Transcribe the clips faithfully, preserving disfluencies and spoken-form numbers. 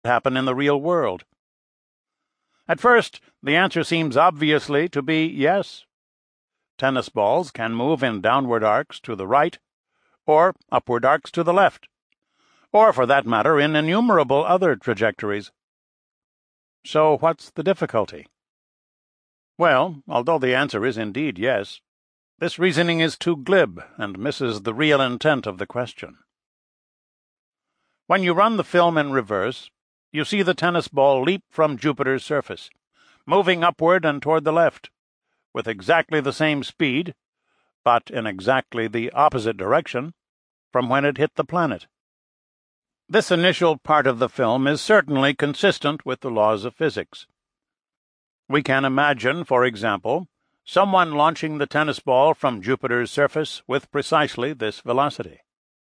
happen in the real world? At first, the answer seems obviously to be yes. Tennis balls can move in downward arcs to the right, or upward arcs to the left, or, for that matter, in innumerable other trajectories. So what's the difficulty? Well, although the answer is indeed yes, this reasoning is too glib and misses the real intent of the question. When you run the film in reverse, you see the tennis ball leap from Jupiter's surface, moving upward and toward the left, with exactly the same speed, but in exactly the opposite direction, from when it hit the planet. This initial part of the film is certainly consistent with the laws of physics. We can imagine, for example, someone launching the tennis ball from Jupiter's surface with precisely this velocity.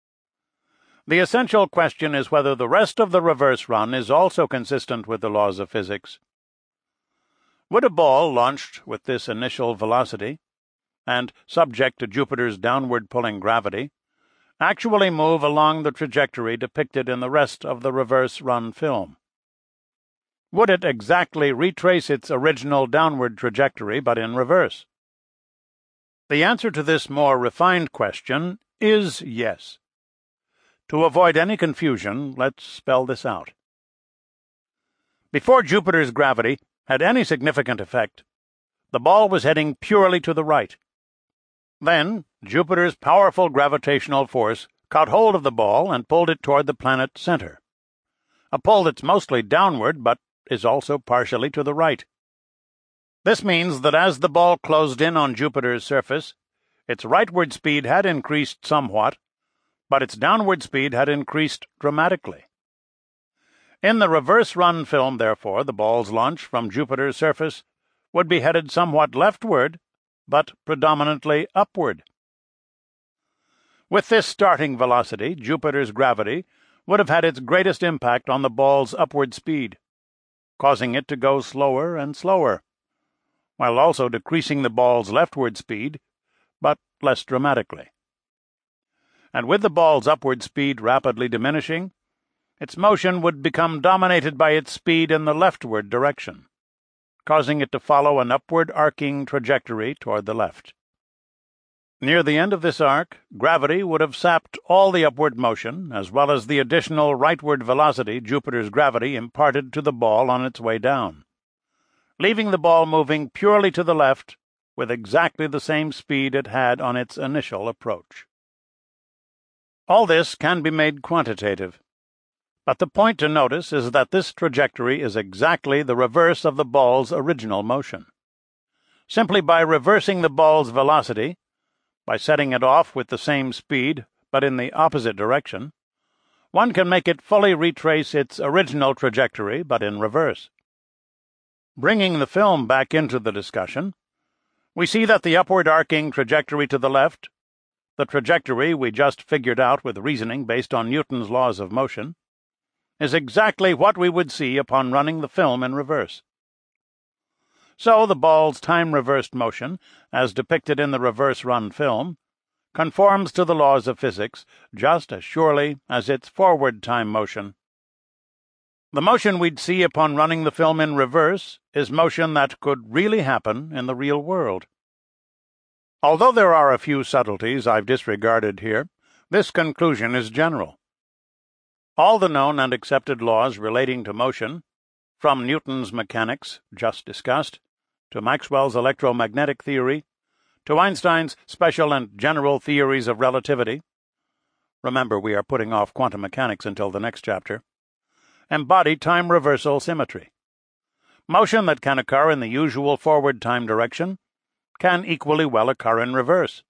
The essential question is whether the rest of the reverse run is also consistent with the laws of physics. Would a ball launched with this initial velocity, and subject to Jupiter's downward pulling gravity, actually move along the trajectory depicted in the rest of the reverse run film? Would it exactly retrace its original downward trajectory, but in reverse? The answer to this more refined question is yes. To avoid any confusion, let's spell this out. Before Jupiter's gravity had any significant effect, the ball was heading purely to the right. Then, Jupiter's powerful gravitational force caught hold of the ball and pulled it toward the planet's center. A pull that's mostly downward, but is also partially to the right. This means that as the ball closed in on Jupiter's surface, its rightward speed had increased somewhat, but its downward speed had increased dramatically. In the reverse run film, therefore, the ball's launch from Jupiter's surface would be headed somewhat leftward, but predominantly upward. With this starting velocity, Jupiter's gravity would have had its greatest impact on the ball's upward speed, causing it to go slower and slower, while also decreasing the ball's leftward speed, but less dramatically. And with the ball's upward speed rapidly diminishing, its motion would become dominated by its speed in the leftward direction, causing it to follow an upward arcing trajectory toward the left. Near the end of this arc, gravity would have sapped all the upward motion, as well as the additional rightward velocity Jupiter's gravity imparted to the ball on its way down, leaving the ball moving purely to the left with exactly the same speed it had on its initial approach. All this can be made quantitative, but the point to notice is that this trajectory is exactly the reverse of the ball's original motion. Simply by reversing the ball's velocity, by setting it off with the same speed but in the opposite direction, one can make it fully retrace its original trajectory but in reverse. Bringing the film back into the discussion, we see that the upward arcing trajectory to the left, the trajectory we just figured out with reasoning based on Newton's laws of motion, is exactly what we would see upon running the film in reverse. So the ball's time-reversed motion, as depicted in the reverse-run film, conforms to the laws of physics just as surely as its forward time motion. The motion we'd see upon running the film in reverse is motion that could really happen in the real world. Although there are a few subtleties I've disregarded here, this conclusion is general. All the known and accepted laws relating to motion, from Newton's mechanics, just discussed, to Maxwell's electromagnetic theory, to Einstein's special and general theories of relativity — remember, we are putting off quantum mechanics until the next chapter — embody time reversal symmetry. Motion that can occur in the usual forward time direction can equally well occur in reverse.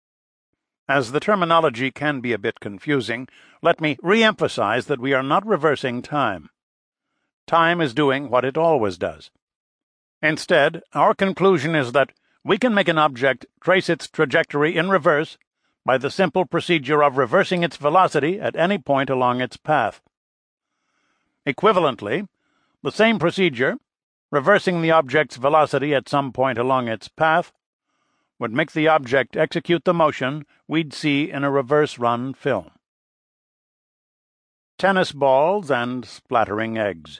As the terminology can be a bit confusing, let me re-emphasize that we are not reversing time. Time is doing what it always does. Instead, our conclusion is that we can make an object trace its trajectory in reverse by the simple procedure of reversing its velocity at any point along its path. Equivalently, the same procedure, reversing the object's velocity at some point along its path, would make the object execute the motion we'd see in a reverse-run film. Tennis balls and splattering eggs.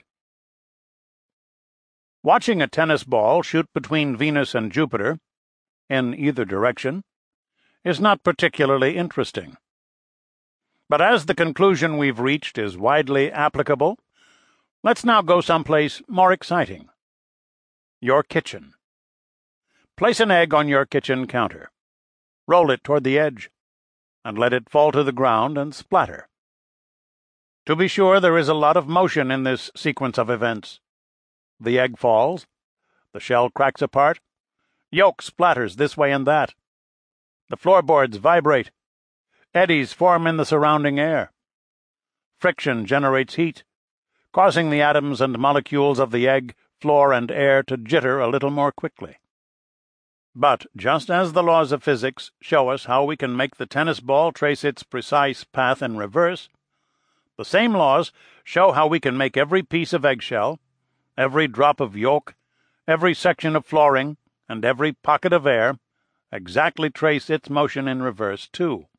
Watching a tennis ball shoot between Venus and Jupiter, in either direction, is not particularly interesting. But as the conclusion we've reached is widely applicable, let's now go someplace more exciting. Your kitchen. Place an egg on your kitchen counter. Roll it toward the edge, and let it fall to the ground and splatter. To be sure, there is a lot of motion in this sequence of events. The egg falls, the shell cracks apart, yolk splatters this way and that. The floorboards vibrate, eddies form in the surrounding air. Friction generates heat, causing the atoms and molecules of the egg, floor, and air to jitter a little more quickly. But just as the laws of physics show us how we can make the tennis ball trace its precise path in reverse, the same laws show how we can make every piece of eggshell, every drop of yolk, every section of flooring, and every pocket of air exactly trace its motion in reverse, too.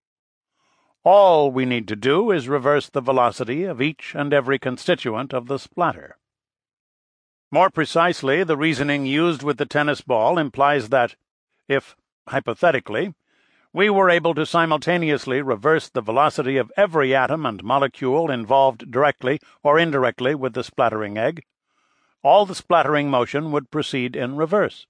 All we need to do is reverse the velocity of each and every constituent of the splatter. More precisely, the reasoning used with the tennis ball implies that, if, hypothetically, we were able to simultaneously reverse the velocity of every atom and molecule involved directly or indirectly with the splattering egg, all the splattering motion would proceed in reverse.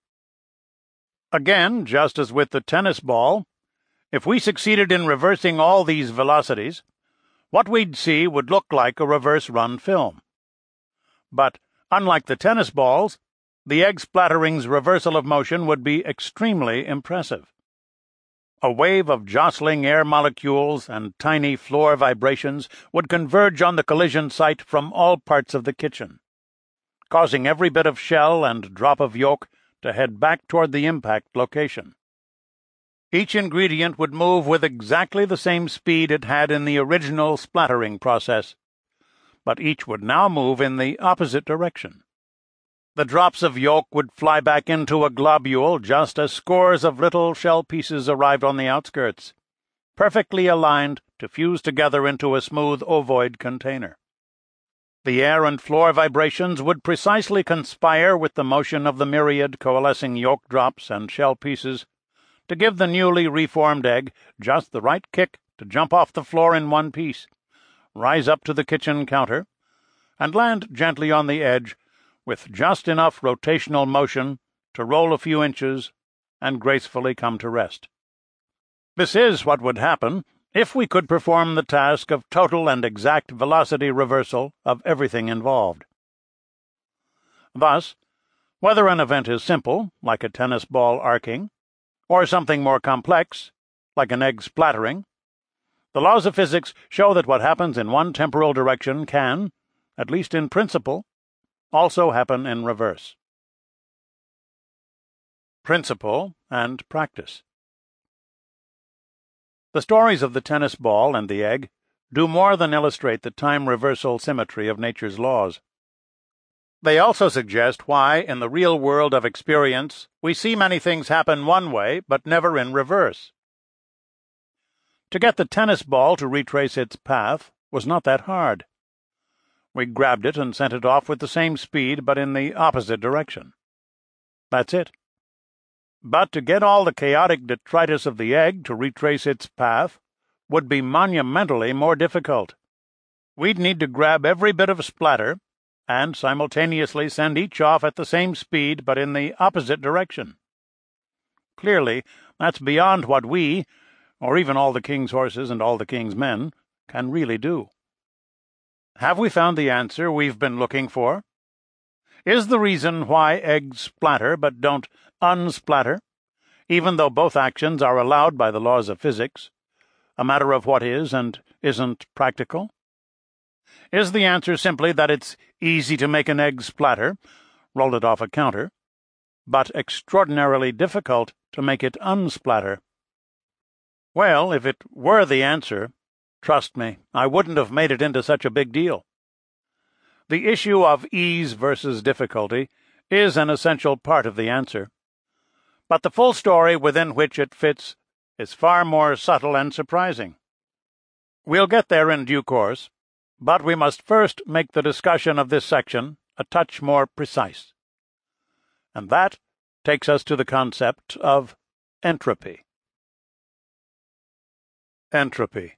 Again, just as with the tennis ball, if we succeeded in reversing all these velocities, what we'd see would look like a reverse-run film. But, unlike the tennis balls, the egg splattering's reversal of motion would be extremely impressive. A wave of jostling air molecules and tiny floor vibrations would converge on the collision site from all parts of the kitchen, causing every bit of shell and drop of yolk to head back toward the impact location. Each ingredient would move with exactly the same speed it had in the original splattering process, but each would now move in the opposite direction. The drops of yolk would fly back into a globule just as scores of little shell pieces arrived on the outskirts, perfectly aligned to fuse together into a smooth ovoid container. The air and floor vibrations would precisely conspire with the motion of the myriad coalescing yolk drops and shell pieces to give the newly reformed egg just the right kick to jump off the floor in one piece, rise up to the kitchen counter, and land gently on the edge with just enough rotational motion to roll a few inches and gracefully come to rest. This is what would happen if we could perform the task of total and exact velocity reversal of everything involved. Thus, whether an event is simple, like a tennis ball arcing, or something more complex, like an egg splattering, the laws of physics show that what happens in one temporal direction can, at least in principle, also happen in reverse. Principle and practice. The stories of the tennis ball and the egg do more than illustrate the time-reversal symmetry of nature's laws. They also suggest why, in the real world of experience, we see many things happen one way, but never in reverse. To get the tennis ball to retrace its path was not that hard. We grabbed it and sent it off with the same speed, but in the opposite direction. That's it. But to get all the chaotic detritus of the egg to retrace its path would be monumentally more difficult. We'd need to grab every bit of splatter and simultaneously send each off at the same speed but in the opposite direction. Clearly, that's beyond what we, or even all the king's horses and all the king's men, can really do. Have we found the answer we've been looking for? Is the reason why eggs splatter but don't unsplatter, even though both actions are allowed by the laws of physics, a matter of what is and isn't practical? Is the answer simply that it's easy to make an egg splatter, roll it off a counter, but extraordinarily difficult to make it unsplatter? Well, if it were the answer, trust me, I wouldn't have made it into such a big deal. The issue of ease versus difficulty is an essential part of the answer, but the full story within which it fits is far more subtle and surprising. We'll get there in due course, But we must first make the discussion of this section a touch more precise. And that takes us to the concept of entropy. Entropy.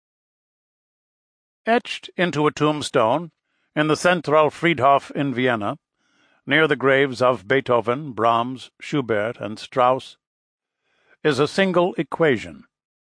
Etched into a tombstone in the Zentralfriedhof in Vienna, near the graves of Beethoven, Brahms, Schubert, and Strauss, is a single equation,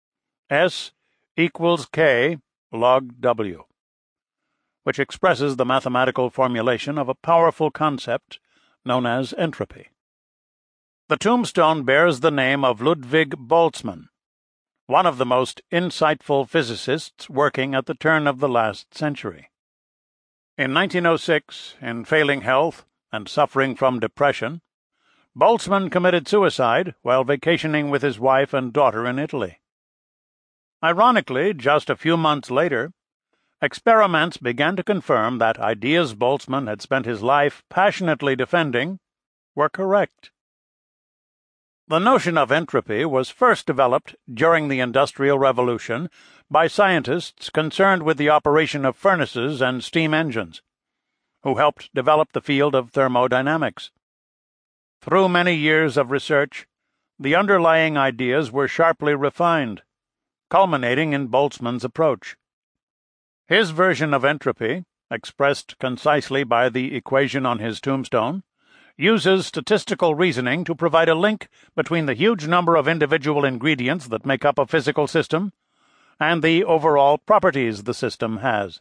S equals K log W, which expresses the mathematical formulation of a powerful concept known as entropy. The tombstone bears the name of Ludwig Boltzmann, one of the most insightful physicists working at the turn of the last century. In nineteen oh six, in failing health and suffering from depression, Boltzmann committed suicide while vacationing with his wife and daughter in Italy. Ironically, just a few months later, experiments began to confirm that ideas Boltzmann had spent his life passionately defending were correct. The notion of entropy was first developed during the Industrial Revolution by scientists concerned with the operation of furnaces and steam engines, who helped develop the field of thermodynamics. Through many years of research, the underlying ideas were sharply refined, culminating in Boltzmann's approach. His version of entropy, expressed concisely by the equation on his tombstone, uses statistical reasoning to provide a link between the huge number of individual ingredients that make up a physical system and the overall properties the system has.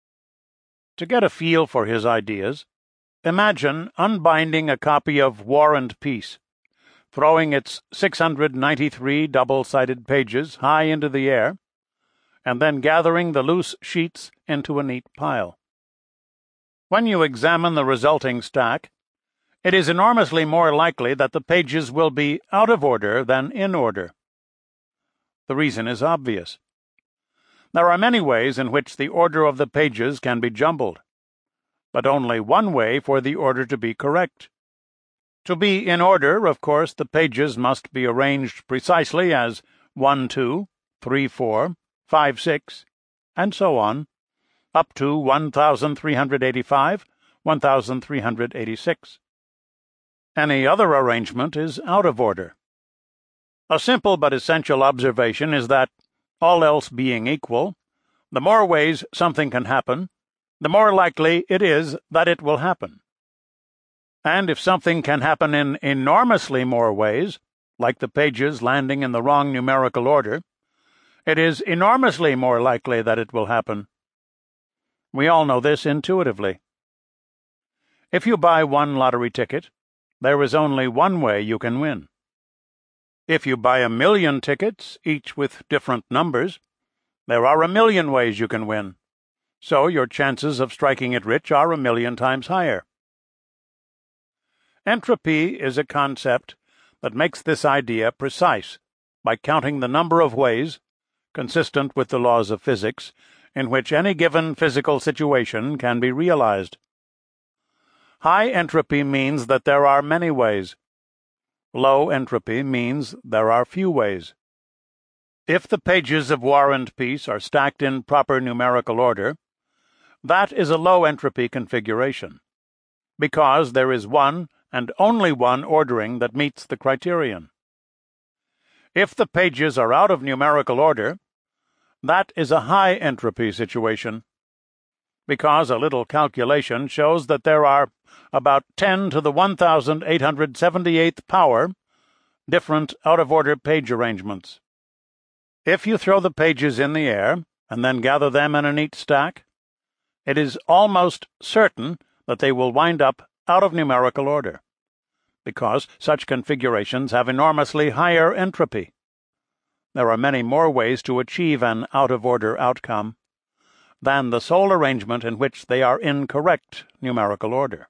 To get a feel for his ideas, imagine unbinding a copy of War and Peace, throwing its six hundred ninety-three double-sided pages high into the air, and then gathering the loose sheets into a neat pile. When you examine the resulting stack, it is enormously more likely that the pages will be out of order than in order. The reason is obvious. There are many ways in which the order of the pages can be jumbled, but only one way for the order to be correct. To be in order, of course, the pages must be arranged precisely as one two, three four, five six, and so on, up to one thousand three hundred eighty-five, one thousand three hundred eighty-six. Any other arrangement is out of order. A simple but essential observation is that, all else being equal, the more ways something can happen, the more likely it is that it will happen. And if something can happen in enormously more ways, like the pages landing in the wrong numerical order, it is enormously more likely that it will happen. We all know this intuitively. If you buy one lottery ticket, there is only one way you can win. If you buy a million tickets, each with different numbers, there are a million ways you can win, so your chances of striking it rich are a million times higher. Entropy is a concept that makes this idea precise by counting the number of ways, consistent with the laws of physics, in which any given physical situation can be realized. High entropy means that there are many ways. Low entropy means there are few ways. If the pages of War and Peace are stacked in proper numerical order, that is a low entropy configuration, because there is one and only one ordering that meets the criterion. If the pages are out of numerical order, that is a high entropy situation, because a little calculation shows that there are about ten to the one thousand eight hundred seventy-eighth power different out-of-order page arrangements. If you throw the pages in the air and then gather them in a neat stack, it is almost certain that they will wind up out of numerical order, because such configurations have enormously higher entropy. There are many more ways to achieve an out-of-order outcome than the sole arrangement in which they are in correct numerical order.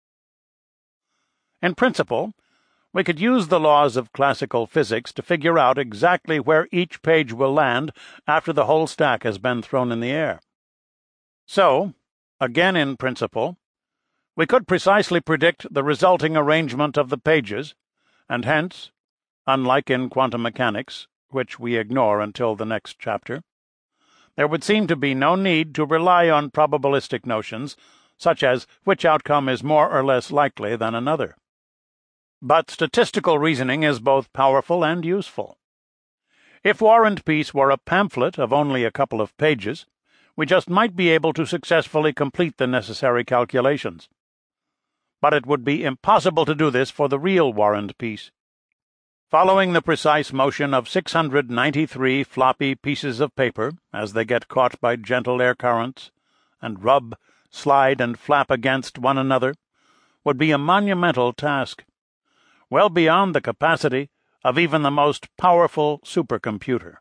In principle, we could use the laws of classical physics to figure out exactly where each page will land after the whole stack has been thrown in the air. So, again in principle, we could precisely predict the resulting arrangement of the pages, and hence, unlike in quantum mechanics, which we ignore until the next chapter, there would seem to be no need to rely on probabilistic notions, such as which outcome is more or less likely than another. But statistical reasoning is both powerful and useful. If War and Peace were a pamphlet of only a couple of pages, we just might be able to successfully complete the necessary calculations. But it would be impossible to do this for the real War and Peace. Following the precise motion of six hundred ninety-three floppy pieces of paper as they get caught by gentle air currents and rub, slide, and flap against one another would be a monumental task, well beyond the capacity of even the most powerful supercomputer.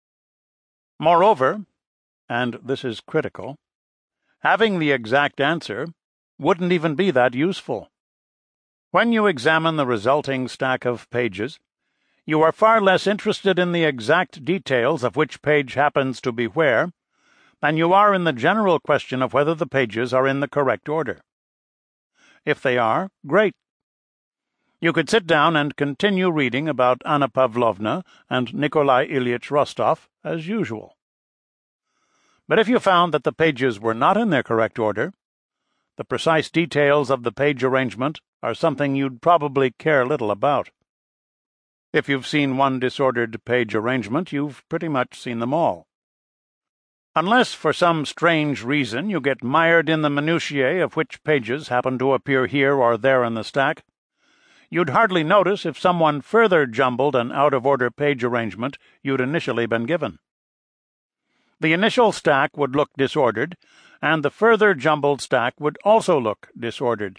Moreover, and this is critical, having the exact answer wouldn't even be that useful. When you examine the resulting stack of pages, you are far less interested in the exact details of which page happens to be where than you are in the general question of whether the pages are in the correct order. If they are, great. You could sit down and continue reading about Anna Pavlovna and Nikolai Ilyich Rostov as usual. But if you found that the pages were not in their correct order, the precise details of the page arrangement are something you'd probably care little about. If you've seen one disordered page arrangement, you've pretty much seen them all. Unless for some strange reason you get mired in the minutiae of which pages happen to appear here or there in the stack, you'd hardly notice if someone further jumbled an out-of-order page arrangement you'd initially been given. The initial stack would look disordered, and the further jumbled stack would also look disordered.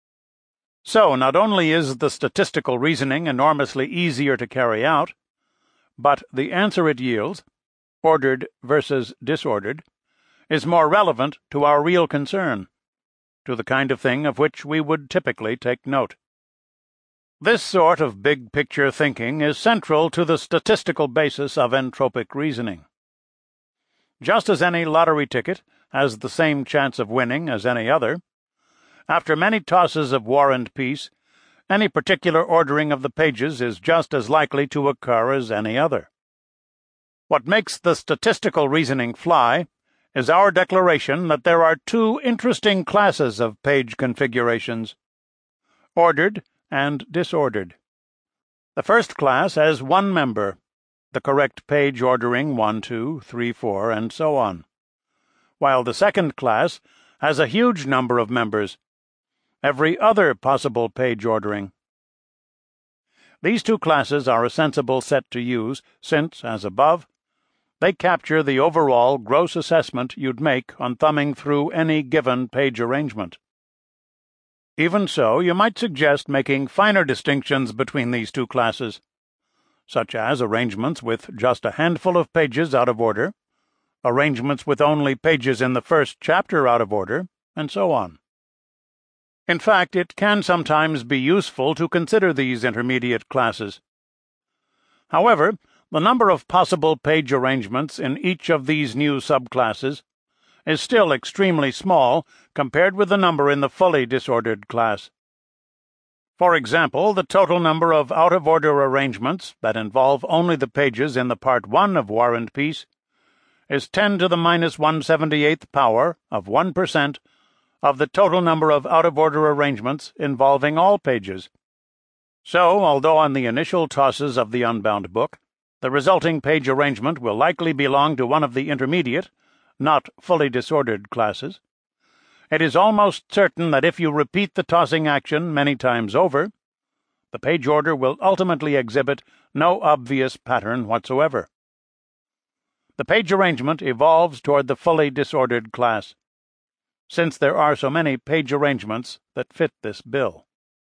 So not only is the statistical reasoning enormously easier to carry out, but the answer it yields, ordered versus disordered, is more relevant to our real concern, to the kind of thing of which we would typically take note. This sort of big-picture thinking is central to the statistical basis of entropic reasoning. Just as any lottery ticket has the same chance of winning as any other, after many tosses of War and Peace, any particular ordering of the pages is just as likely to occur as any other. What makes the statistical reasoning fly is our declaration that there are two interesting classes of page configurations: ordered and disordered. The first class has one member, the correct page ordering one, two, three, four, and so on, while the second class has a huge number of members, every other possible page ordering. These two classes are a sensible set to use, since, as above, they capture the overall gross assessment you'd make on thumbing through any given page arrangement. Even so, you might suggest making finer distinctions between these two classes, such as arrangements with just a handful of pages out of order, arrangements with only pages in the first chapter out of order, and so on. In fact, it can sometimes be useful to consider these intermediate classes. However, the number of possible page arrangements in each of these new subclasses is still extremely small compared with the number in the fully disordered class. For example, the total number of out-of-order arrangements that involve only the pages in the Part one of War and Peace is ten to the minus one hundred seventy-eighth power of one percent of the total number of out-of-order arrangements involving all pages. So, although on the initial tosses of the unbound book, the resulting page arrangement will likely belong to one of the intermediate, not fully disordered classes, it is almost certain that if you repeat the tossing action many times over, the page order will ultimately exhibit no obvious pattern whatsoever. The page arrangement evolves toward the fully disordered class, since there are so many page arrangements that fit this bill.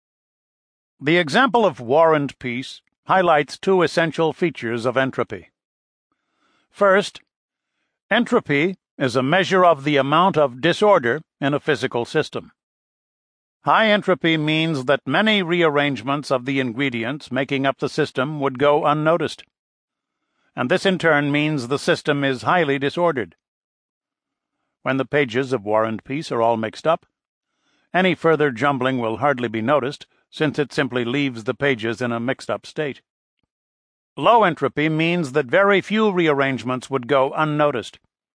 The example of War and Peace highlights two essential features of entropy. First, entropy is a measure of the amount of disorder in a physical system. High entropy means that many rearrangements of the ingredients making up the system would go unnoticed, and this in turn means the system is highly disordered. When the pages of War and Peace are all mixed up, any further jumbling will hardly be noticed, since it simply leaves the pages in a mixed-up state. Low entropy means that very few rearrangements would go unnoticed,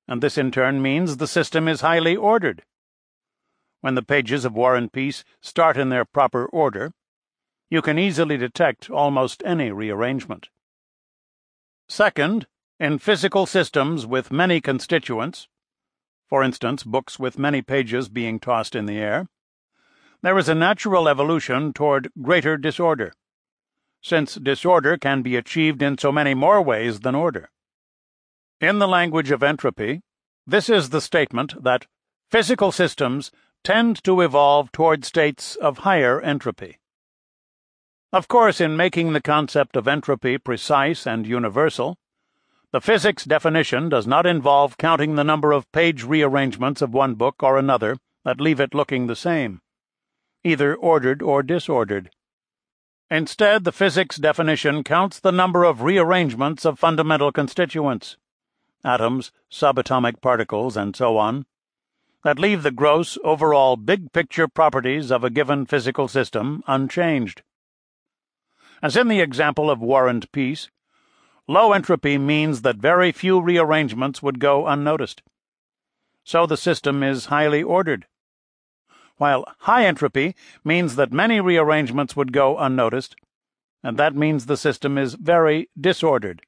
and this in turn means the system is highly ordered. When the pages of War and Peace start in their proper order, you can easily detect almost any rearrangement. Second, in physical systems with many constituents, for instance, books with many pages being tossed in the air, there is a natural evolution toward greater disorder, since disorder can be achieved in so many more ways than order. In the language of entropy, this is the statement that physical systems tend to evolve toward states of higher entropy. Of course, in making the concept of entropy precise and universal, the physics definition does not involve counting the number of page rearrangements of one book or another that leave it looking the same, either ordered or disordered. Instead, the physics definition counts the number of rearrangements of fundamental constituents, atoms, subatomic particles, and so on, that leave the gross, overall, big-picture properties of a given physical system unchanged. As in the example of War and Peace, low entropy means that very few rearrangements would go unnoticed. So the system is highly ordered, while high entropy means that many rearrangements would go unnoticed, and that means the system is very disordered.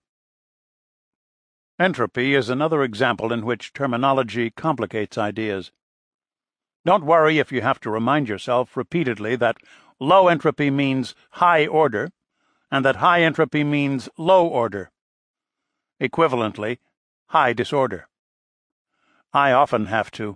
Entropy is another example in which terminology complicates ideas. Don't worry if you have to remind yourself repeatedly that low entropy means high order, and that high entropy means low order. Equivalently, high disorder. I often have to.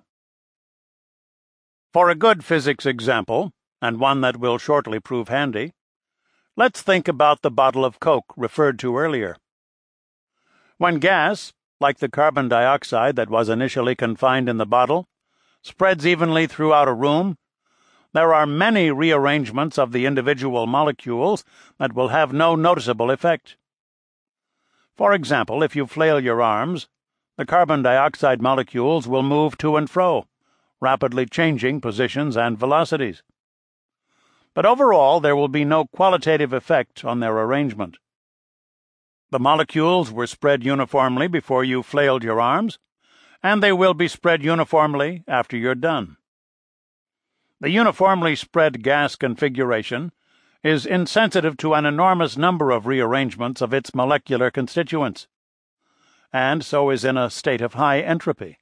For a good physics example, and one that will shortly prove handy, let's think about the bottle of Coke referred to earlier. When gas, like the carbon dioxide that was initially confined in the bottle, spreads evenly throughout a room, there are many rearrangements of the individual molecules that will have no noticeable effect. For example, if you flail your arms, the carbon dioxide molecules will move to and fro, rapidly changing positions and velocities. But overall, there will be no qualitative effect on their arrangement. The molecules were spread uniformly before you flailed your arms, and they will be spread uniformly after you're done. The uniformly spread gas configuration is insensitive to an enormous number of rearrangements of its molecular constituents, and so is in a state of high entropy.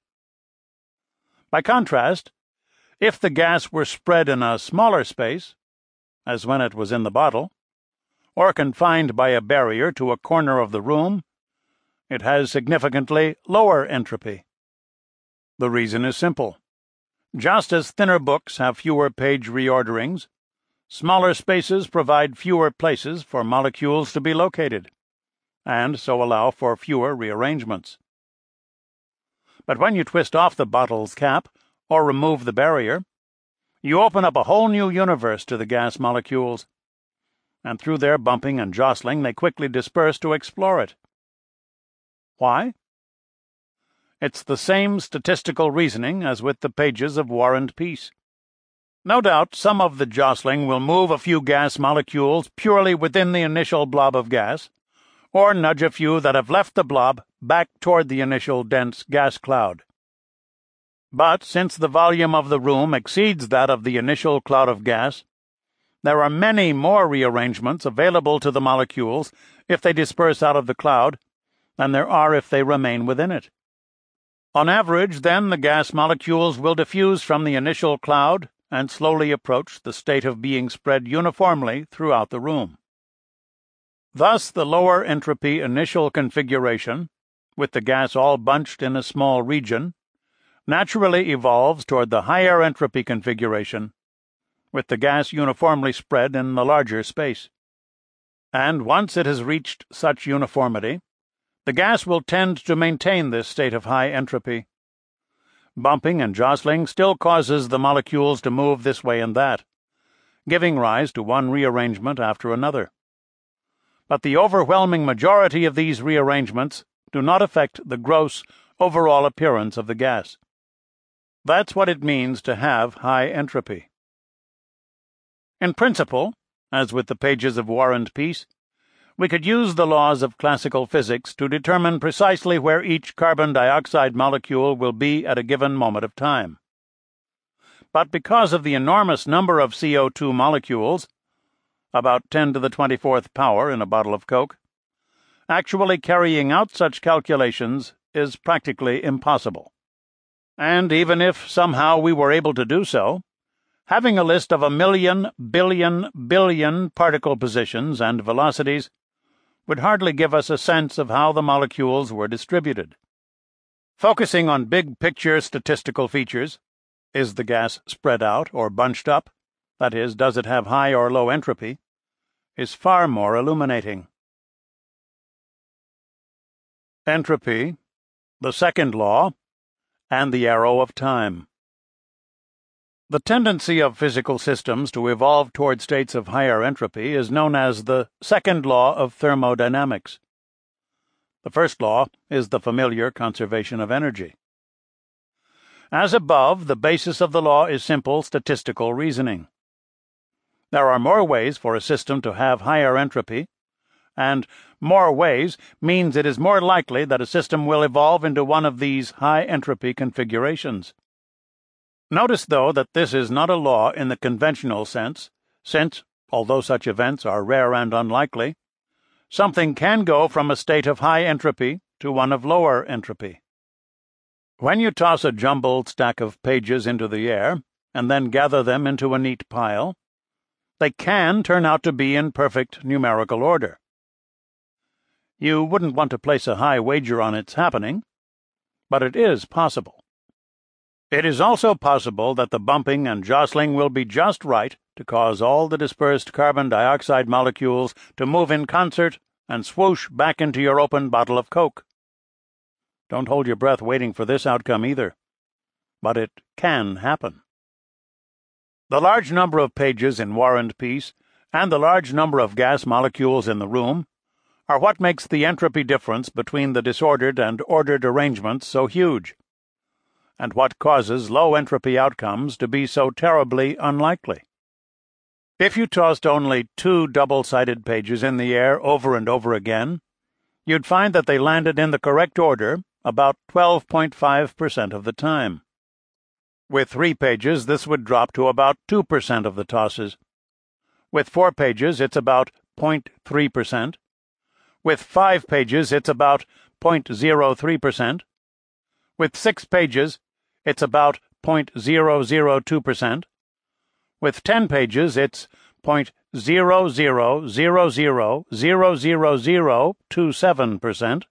By contrast, if the gas were spread in a smaller space, as when it was in the bottle, or confined by a barrier to a corner of the room, it has significantly lower entropy. The reason is simple. Just as thinner books have fewer page reorderings, smaller spaces provide fewer places for molecules to be located, and so allow for fewer rearrangements. But when you twist off the bottle's cap, or remove the barrier, you open up a whole new universe to the gas molecules, and through their bumping and jostling they quickly disperse to explore it. Why? It's the same statistical reasoning as with the pages of War and Peace. No doubt some of the jostling will move a few gas molecules purely within the initial blob of gas, or nudge a few that have left the blob back toward the initial dense gas cloud. But since the volume of the room exceeds that of the initial cloud of gas, there are many more rearrangements available to the molecules if they disperse out of the cloud than there are if they remain within it. On average, then, the gas molecules will diffuse from the initial cloud and slowly approach the state of being spread uniformly throughout the room. Thus, the lower entropy initial configuration, with the gas all bunched in a small region, naturally evolves toward the higher entropy configuration, with the gas uniformly spread in the larger space. And once it has reached such uniformity, the gas will tend to maintain this state of high entropy. Bumping and jostling still causes the molecules to move this way and that, giving rise to one rearrangement after another. But the overwhelming majority of these rearrangements do not affect the gross, overall appearance of the gas. That's what it means to have high entropy. In principle, as with the pages of War and Peace, we could use the laws of classical physics to determine precisely where each carbon dioxide molecule will be at a given moment of time. But because of the enormous number of C O two molecules, about ten to the twenty-fourth power in a bottle of Coke, actually carrying out such calculations is practically impossible. And even if somehow we were able to do so, having a list of a million, billion, billion particle positions and velocities would hardly give us a sense of how the molecules were distributed. Focusing on big-picture statistical features, is the gas spread out or bunched up, that is, does it have high or low entropy, is far more illuminating. Entropy, the second law, and the arrow of time. The tendency of physical systems to evolve toward states of higher entropy is known as the second law of thermodynamics. The first law is the familiar conservation of energy. As above, the basis of the law is simple statistical reasoning. There are more ways for a system to have higher entropy, and more ways means it is more likely that a system will evolve into one of these high-entropy configurations. Notice, though, that this is not a law in the conventional sense, since, although such events are rare and unlikely, something can go from a state of high entropy to one of lower entropy. When you toss a jumbled stack of pages into the air, and then gather them into a neat pile, they can turn out to be in perfect numerical order. You wouldn't want to place a high wager on its happening, but it is possible. It is also possible that the bumping and jostling will be just right to cause all the dispersed carbon dioxide molecules to move in concert and swoosh back into your open bottle of Coke. Don't hold your breath waiting for this outcome either, but it can happen. The large number of pages in War and Peace and the large number of gas molecules in the room are what makes the entropy difference between the disordered and ordered arrangements so huge, and what causes low-entropy outcomes to be so terribly unlikely. If you tossed only two double-sided pages in the air over and over again, you'd find that they landed in the correct order about twelve point five percent of the time. With three pages, this would drop to about two percent of the tosses. With four pages, it's about zero point three percent. With five pages, it's about zero point zero three percent. With six pages, it's about zero point zero zero two percent. With ten pages, it's zero point zero zero zero zero zero zero zero two seven percent.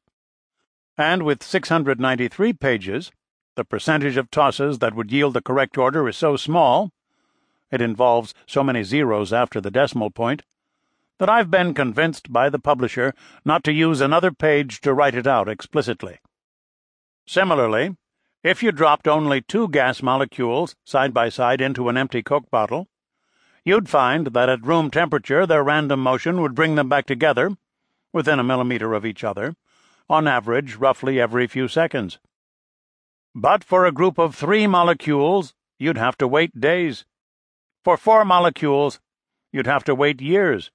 And with six hundred ninety-three pages, the percentage of tosses that would yield the correct order is so small, it involves so many zeros after the decimal point, that I've been convinced by the publisher not to use another page to write it out explicitly. Similarly, if you dropped only two gas molecules side by side into an empty Coke bottle, you'd find that at room temperature their random motion would bring them back together, within a millimeter of each other, on average roughly every few seconds. But for a group of three molecules, you'd have to wait days. For four molecules, you'd have to wait years.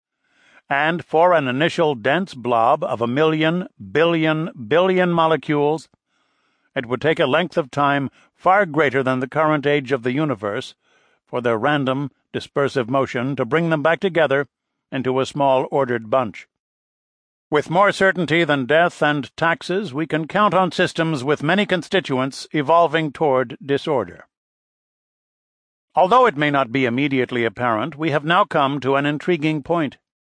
And for an initial dense blob of a million, billion, billion molecules, it would take a length of time far greater than the current age of the universe for their random, dispersive motion to bring them back together into a small ordered bunch. With more certainty than death and taxes, we can count on systems with many constituents evolving toward disorder. Although it may not be immediately apparent, we have now come to an intriguing point.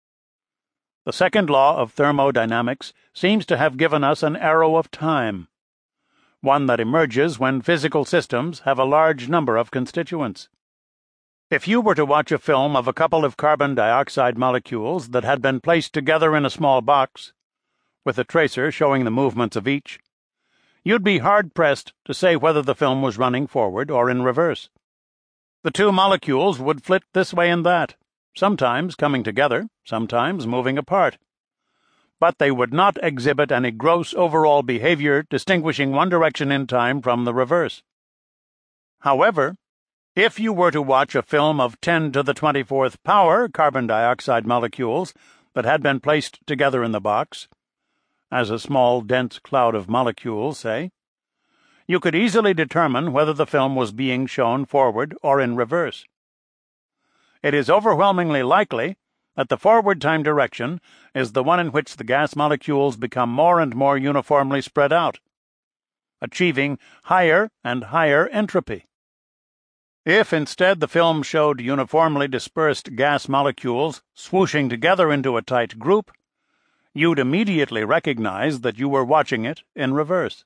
The second law of thermodynamics seems to have given us an arrow of time, one that emerges when physical systems have a large number of constituents. If you were to watch a film of a couple of carbon dioxide molecules that had been placed together in a small box, with a tracer showing the movements of each, you'd be hard-pressed to say whether the film was running forward or in reverse. The two molecules would flit this way and that, sometimes coming together, sometimes moving apart. But they would not exhibit any gross overall behavior distinguishing one direction in time from the reverse. However, if you were to watch a film of ten to the twenty-fourth power carbon dioxide molecules that had been placed together in the box, as a small dense cloud of molecules, say, you could easily determine whether the film was being shown forward or in reverse. It is overwhelmingly likely that the forward time direction is the one in which the gas molecules become more and more uniformly spread out, achieving higher and higher entropy. If instead the film showed uniformly dispersed gas molecules swooshing together into a tight group, you'd immediately recognize that you were watching it in reverse.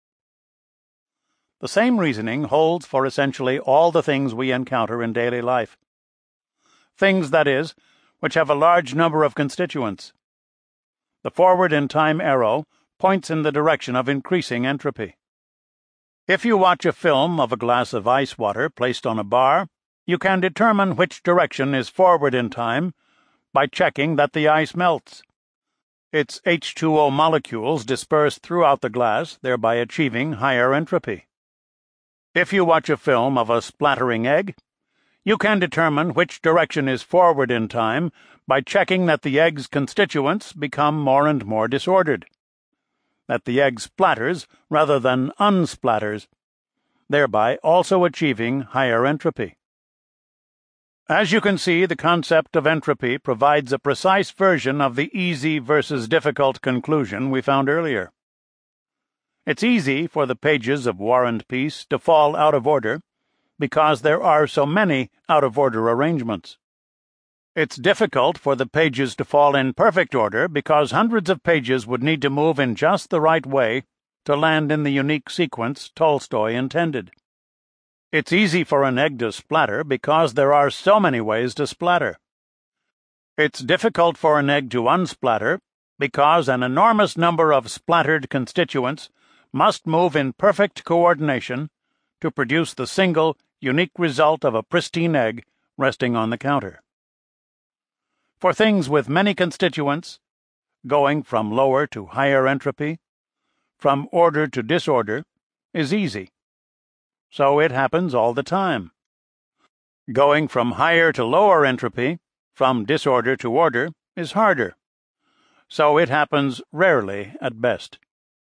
The same reasoning holds for essentially all the things we encounter in daily life. Things, that is, which have a large number of constituents. The forward-in-time arrow points in the direction of increasing entropy. If you watch a film of a glass of ice water placed on a bar, you can determine which direction is forward in time by checking that the ice melts. Its H two O molecules disperse throughout the glass, thereby achieving higher entropy. If you watch a film of a splattering egg, you can determine which direction is forward in time by checking that the egg's constituents become more and more disordered, that the egg splatters rather than unsplatters, thereby also achieving higher entropy. As you can see, the concept of entropy provides a precise version of the easy versus difficult conclusion we found earlier. It's easy for the pages of War and Peace to fall out of order because there are so many out-of-order arrangements. It's difficult for the pages to fall in perfect order because hundreds of pages would need to move in just the right way to land in the unique sequence Tolstoy intended. It's easy for an egg to splatter because there are so many ways to splatter. It's difficult for an egg to unsplatter because an enormous number of splattered constituents must move in perfect coordination to produce the single, unique result of a pristine egg resting on the counter. For things with many constituents, going from lower to higher entropy, from order to disorder, is easy. So it happens all the time. Going from higher to lower entropy, from disorder to order, is harder. So it happens rarely at best.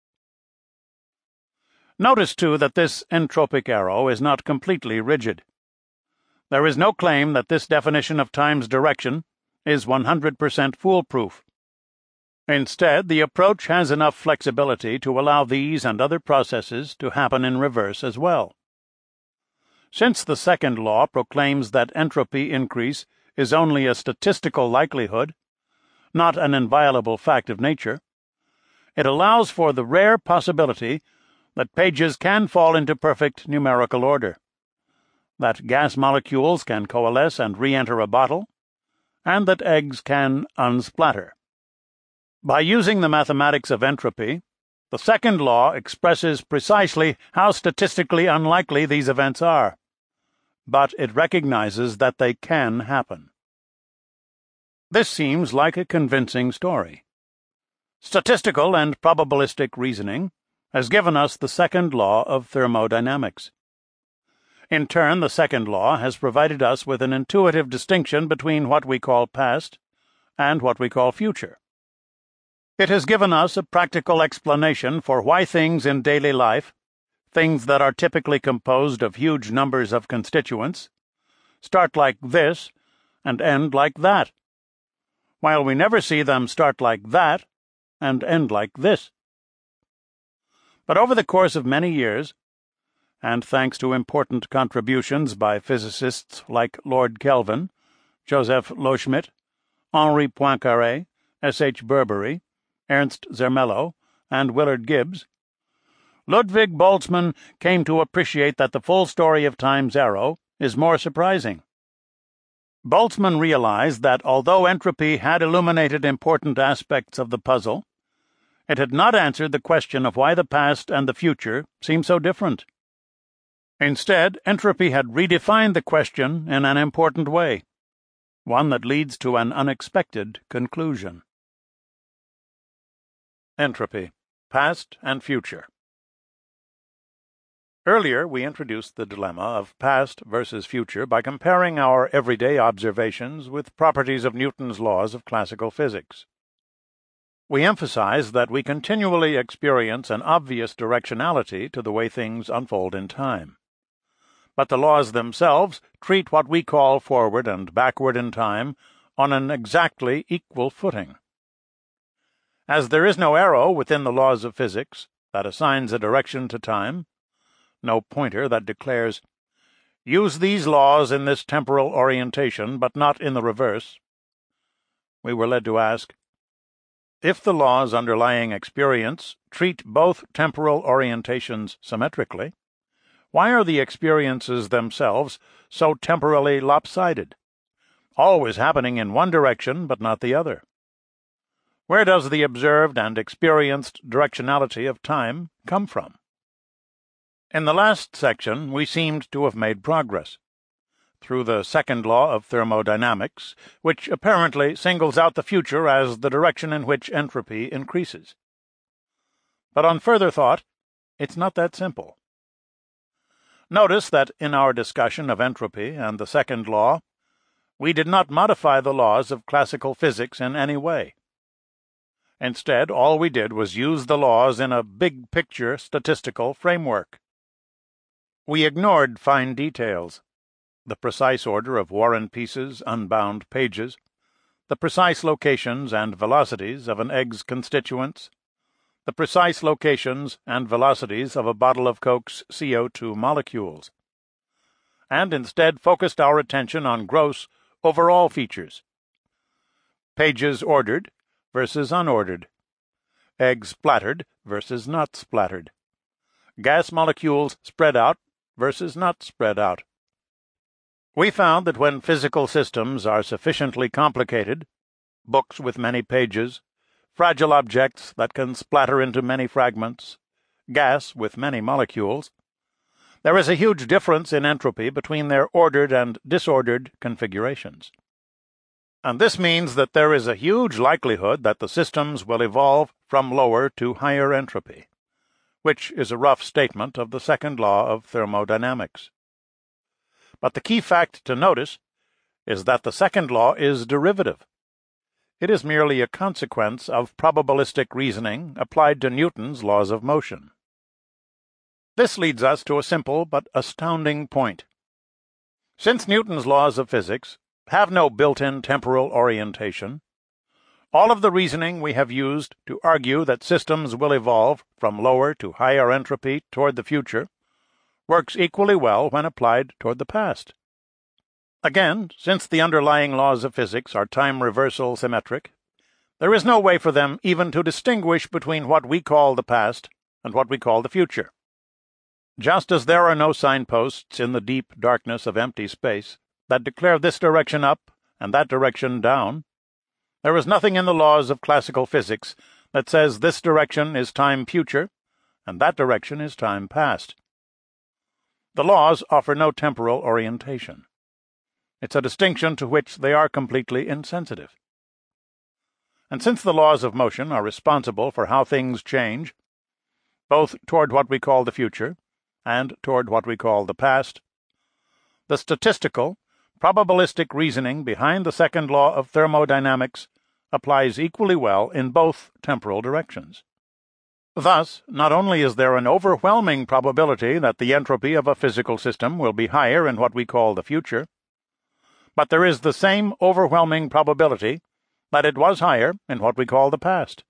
Notice, too, that this entropic arrow is not completely rigid. There is no claim that this definition of time's direction is one hundred percent foolproof. Instead, the approach has enough flexibility to allow these and other processes to happen in reverse as well. Since the second law proclaims that entropy increase is only a statistical likelihood, not an inviolable fact of nature, it allows for the rare possibility that pages can fall into perfect numerical order, that gas molecules can coalesce and re-enter a bottle, and that eggs can unsplatter. By using the mathematics of entropy, the second law expresses precisely how statistically unlikely these events are, but it recognizes that they can happen. This seems like a convincing story. Statistical and probabilistic reasoning has given us the second law of thermodynamics. In turn, the second law has provided us with an intuitive distinction between what we call past and what we call future. It has given us a practical explanation for why things in daily life, things that are typically composed of huge numbers of constituents, start like this and end like that, while we never see them start like that and end like this. But over the course of many years, and thanks to important contributions by physicists like Lord Kelvin, Joseph Loschmidt, Henri Poincaré, S. H. Burberry, Ernst Zermelo, and Willard Gibbs, Ludwig Boltzmann came to appreciate that the full story of time's arrow is more surprising. Boltzmann realized that although entropy had illuminated important aspects of the puzzle, it had not answered the question of why the past and the future seem so different. Instead, entropy had redefined the question in an important way, one that leads to an unexpected conclusion. Entropy, past and future. Earlier, we introduced the dilemma of past versus future by comparing our everyday observations with properties of Newton's laws of classical physics. We emphasized that we continually experience an obvious directionality to the way things unfold in time. But the laws themselves treat what we call forward and backward in time on an exactly equal footing. As there is no arrow within the laws of physics that assigns a direction to time, no pointer that declares, "Use these laws in this temporal orientation, but not in the reverse," we were led to ask, if the laws underlying experience treat both temporal orientations symmetrically, why are the experiences themselves so temporally lopsided, always happening in one direction but not the other? Where does the observed and experienced directionality of time come from? In the last section, we seemed to have made progress through the second law of thermodynamics, which apparently singles out the future as the direction in which entropy increases. But on further thought, it's not that simple. Notice that in our discussion of entropy and the second law, we did not modify the laws of classical physics in any way. Instead, all we did was use the laws in a big-picture statistical framework. We ignored fine details, the precise order of War and Peace's unbound pages, the precise locations and velocities of an egg's constituents, the precise locations and velocities of a bottle of Coke's C O two molecules, and instead focused our attention on gross, overall features. Pages ordered versus unordered, eggs splattered versus not splattered, gas molecules spread out versus not spread out. We found that when physical systems are sufficiently complicated, books with many pages, fragile objects that can splatter into many fragments, gas with many molecules, there is a huge difference in entropy between their ordered and disordered configurations. And this means that there is a huge likelihood that the systems will evolve from lower to higher entropy, which is a rough statement of the second law of thermodynamics. But the key fact to notice is that the second law is derivative. It is merely a consequence of probabilistic reasoning applied to Newton's laws of motion. This leads us to a simple but astounding point. Since Newton's laws of physics have no built-in temporal orientation, all of the reasoning we have used to argue that systems will evolve from lower to higher entropy toward the future works equally well when applied toward the past. Again, since the underlying laws of physics are time-reversal symmetric, there is no way for them even to distinguish between what we call the past and what we call the future. Just as there are no signposts in the deep darkness of empty space that declare this direction up and that direction down, there is nothing in the laws of classical physics that says this direction is time future and that direction is time past. The laws offer no temporal orientation. It's a distinction to which they are completely insensitive. And since the laws of motion are responsible for how things change, both toward what we call the future and toward what we call the past, the statistical, probabilistic reasoning behind the second law of thermodynamics applies equally well in both temporal directions. Thus, not only is there an overwhelming probability that the entropy of a physical system will be higher in what we call the future, but there is the same overwhelming probability that it was higher in what we call the past.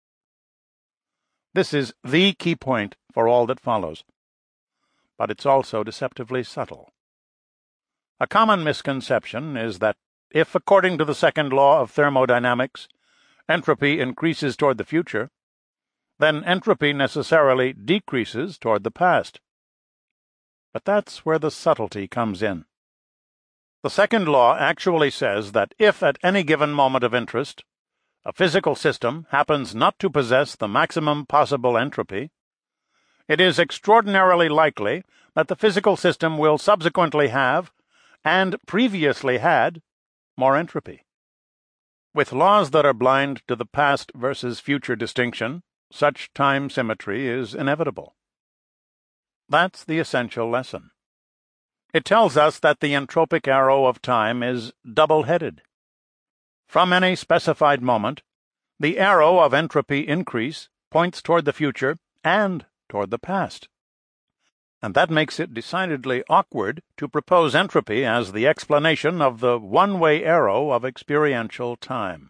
This is the key point for all that follows, but it's also deceptively subtle. A common misconception is that if, according to the second law of thermodynamics, entropy increases toward the future, then entropy necessarily decreases toward the past. But that's where the subtlety comes in. The second law actually says that if at any given moment of interest a physical system happens not to possess the maximum possible entropy, it is extraordinarily likely that the physical system will subsequently have, and previously had, more entropy. With laws that are blind to the past versus future distinction, such time symmetry is inevitable. That's the essential lesson. It tells us that the entropic arrow of time is double-headed. From any specified moment, the arrow of entropy increase points toward the future and toward the past. And that makes it decidedly awkward to propose entropy as the explanation of the one-way arrow of experiential time.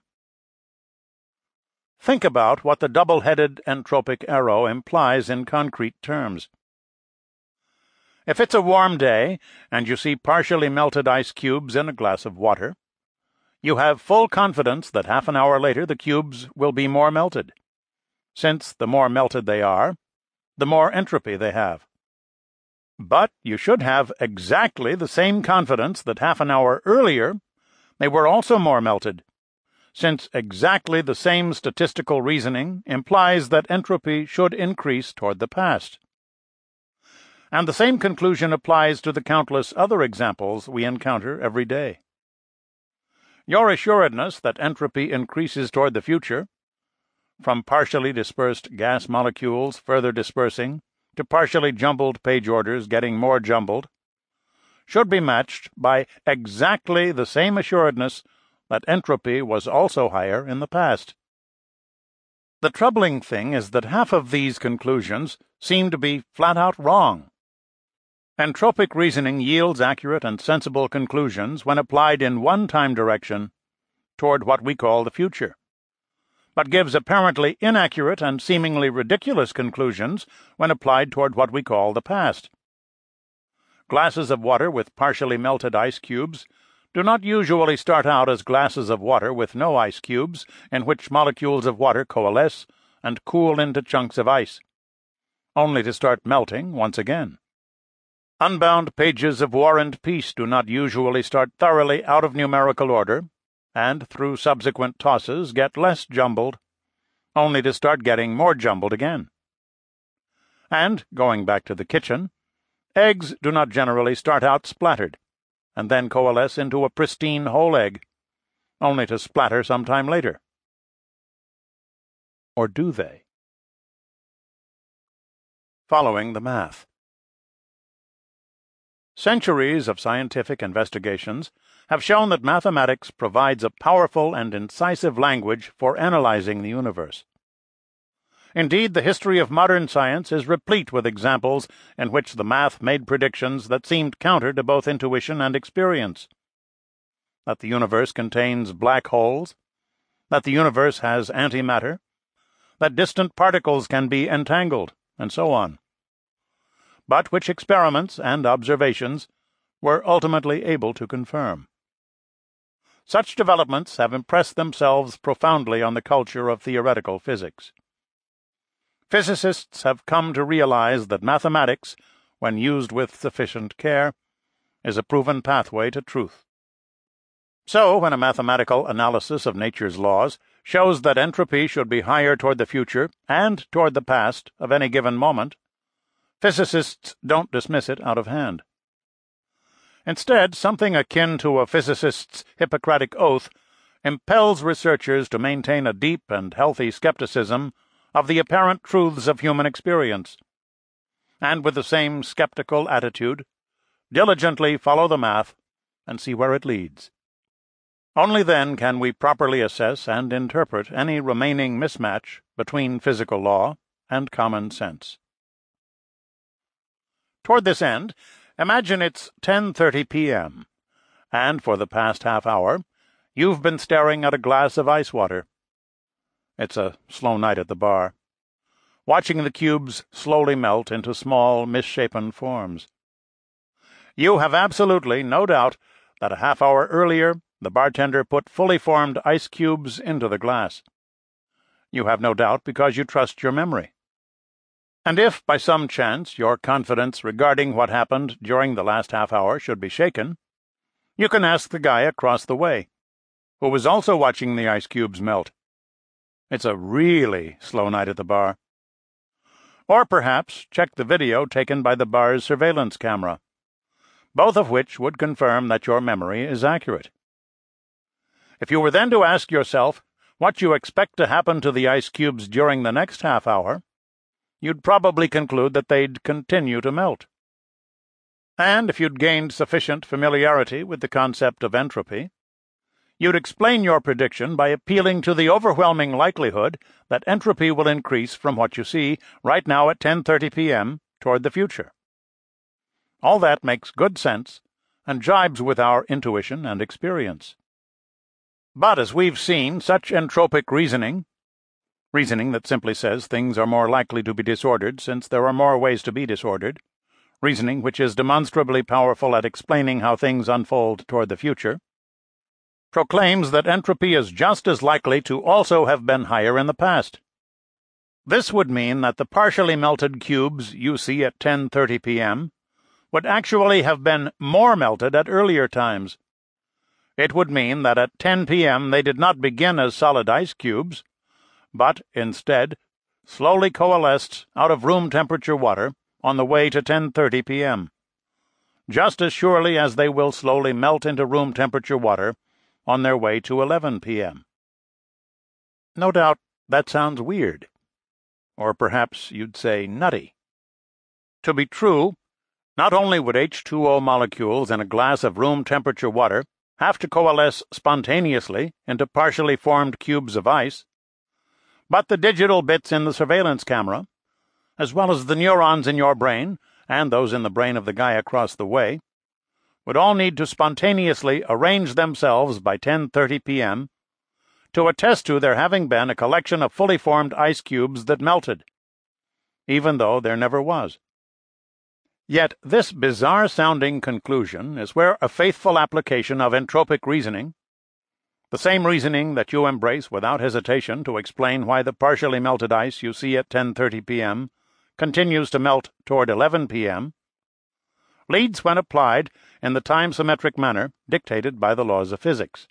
Think about what the double-headed entropic arrow implies in concrete terms. If it's a warm day and you see partially melted ice cubes in a glass of water, you have full confidence that half an hour later the cubes will be more melted, since the more melted they are, the more entropy they have. But you should have exactly the same confidence that half an hour earlier they were also more melted, since exactly the same statistical reasoning implies that entropy should increase toward the past. And the same conclusion applies to the countless other examples we encounter every day. Your assuredness that entropy increases toward the future, from partially dispersed gas molecules further dispersing to partially jumbled page orders getting more jumbled, should be matched by exactly the same assuredness that entropy was also higher in the past. The troubling thing is that half of these conclusions seem to be flat-out wrong. Entropic reasoning yields accurate and sensible conclusions when applied in one time direction toward what we call the future, but gives apparently inaccurate and seemingly ridiculous conclusions when applied toward what we call the past. Glasses of water with partially melted ice cubes do not usually start out as glasses of water with no ice cubes, in which molecules of water coalesce and cool into chunks of ice, only to start melting once again. Unbound pages of War and Peace do not usually start thoroughly out of numerical order, and through subsequent tosses get less jumbled, only to start getting more jumbled again. And, going back to the kitchen, eggs do not generally start out splattered, and then coalesce into a pristine whole egg, only to splatter some time later. Or do they? Following the math. Centuries of scientific investigations have shown that mathematics provides a powerful and incisive language for analyzing the universe. Indeed, the history of modern science is replete with examples in which the math made predictions that seemed counter to both intuition and experience. That the universe contains black holes, that the universe has antimatter, that distant particles can be entangled, and so on, but which experiments and observations were ultimately able to confirm. Such developments have impressed themselves profoundly on the culture of theoretical physics. Physicists have come to realize that mathematics, when used with sufficient care, is a proven pathway to truth. So, when a mathematical analysis of nature's laws shows that entropy should be higher toward the future and toward the past of any given moment, physicists don't dismiss it out of hand. Instead, something akin to a physicist's Hippocratic oath impels researchers to maintain a deep and healthy skepticism of the apparent truths of human experience, and with the same skeptical attitude, diligently follow the math and see where it leads. Only then can we properly assess and interpret any remaining mismatch between physical law and common sense. Toward this end, imagine it's ten thirty p m, and for the past half hour you've been staring at a glass of ice water. It's a slow night at the bar, watching the cubes slowly melt into small, misshapen forms. You have absolutely no doubt that a half hour earlier the bartender put fully formed ice cubes into the glass. You have no doubt because you trust your memory. And if, by some chance, your confidence regarding what happened during the last half hour should be shaken, you can ask the guy across the way, who was also watching the ice cubes melt. It's a really slow night at the bar. Or perhaps check the video taken by the bar's surveillance camera, both of which would confirm that your memory is accurate. If you were then to ask yourself what you expect to happen to the ice cubes during the next half hour, you'd probably conclude that they'd continue to melt. And if you'd gained sufficient familiarity with the concept of entropy, you'd explain your prediction by appealing to the overwhelming likelihood that entropy will increase from what you see right now at ten thirty p m toward the future. All that makes good sense and jibes with our intuition and experience. But as we've seen, such entropic reasoning, reasoning that simply says things are more likely to be disordered since there are more ways to be disordered, reasoning which is demonstrably powerful at explaining how things unfold toward the future, proclaims that entropy is just as likely to also have been higher in the past. This would mean that the partially melted cubes you see at ten thirty p m would actually have been more melted at earlier times. It would mean that at ten p m they did not begin as solid ice cubes, but, instead, slowly coalesced out of room-temperature water on the way to ten thirty p m, just as surely as they will slowly melt into room-temperature water on their way to eleven p m No doubt that sounds weird, or perhaps you'd say nutty. To be true, not only would H two O molecules in a glass of room-temperature water have to coalesce spontaneously into partially formed cubes of ice, but the digital bits in the surveillance camera, as well as the neurons in your brain and those in the brain of the guy across the way, would all need to spontaneously arrange themselves by ten thirty p m to attest to there having been a collection of fully formed ice cubes that melted, even though there never was. Yet this bizarre-sounding conclusion is where a faithful application of entropic reasoning, the same reasoning that you embrace without hesitation to explain why the partially melted ice you see at ten thirty p m continues to melt toward eleven p m, leads when applied in the time-symmetric manner dictated by the laws of physics.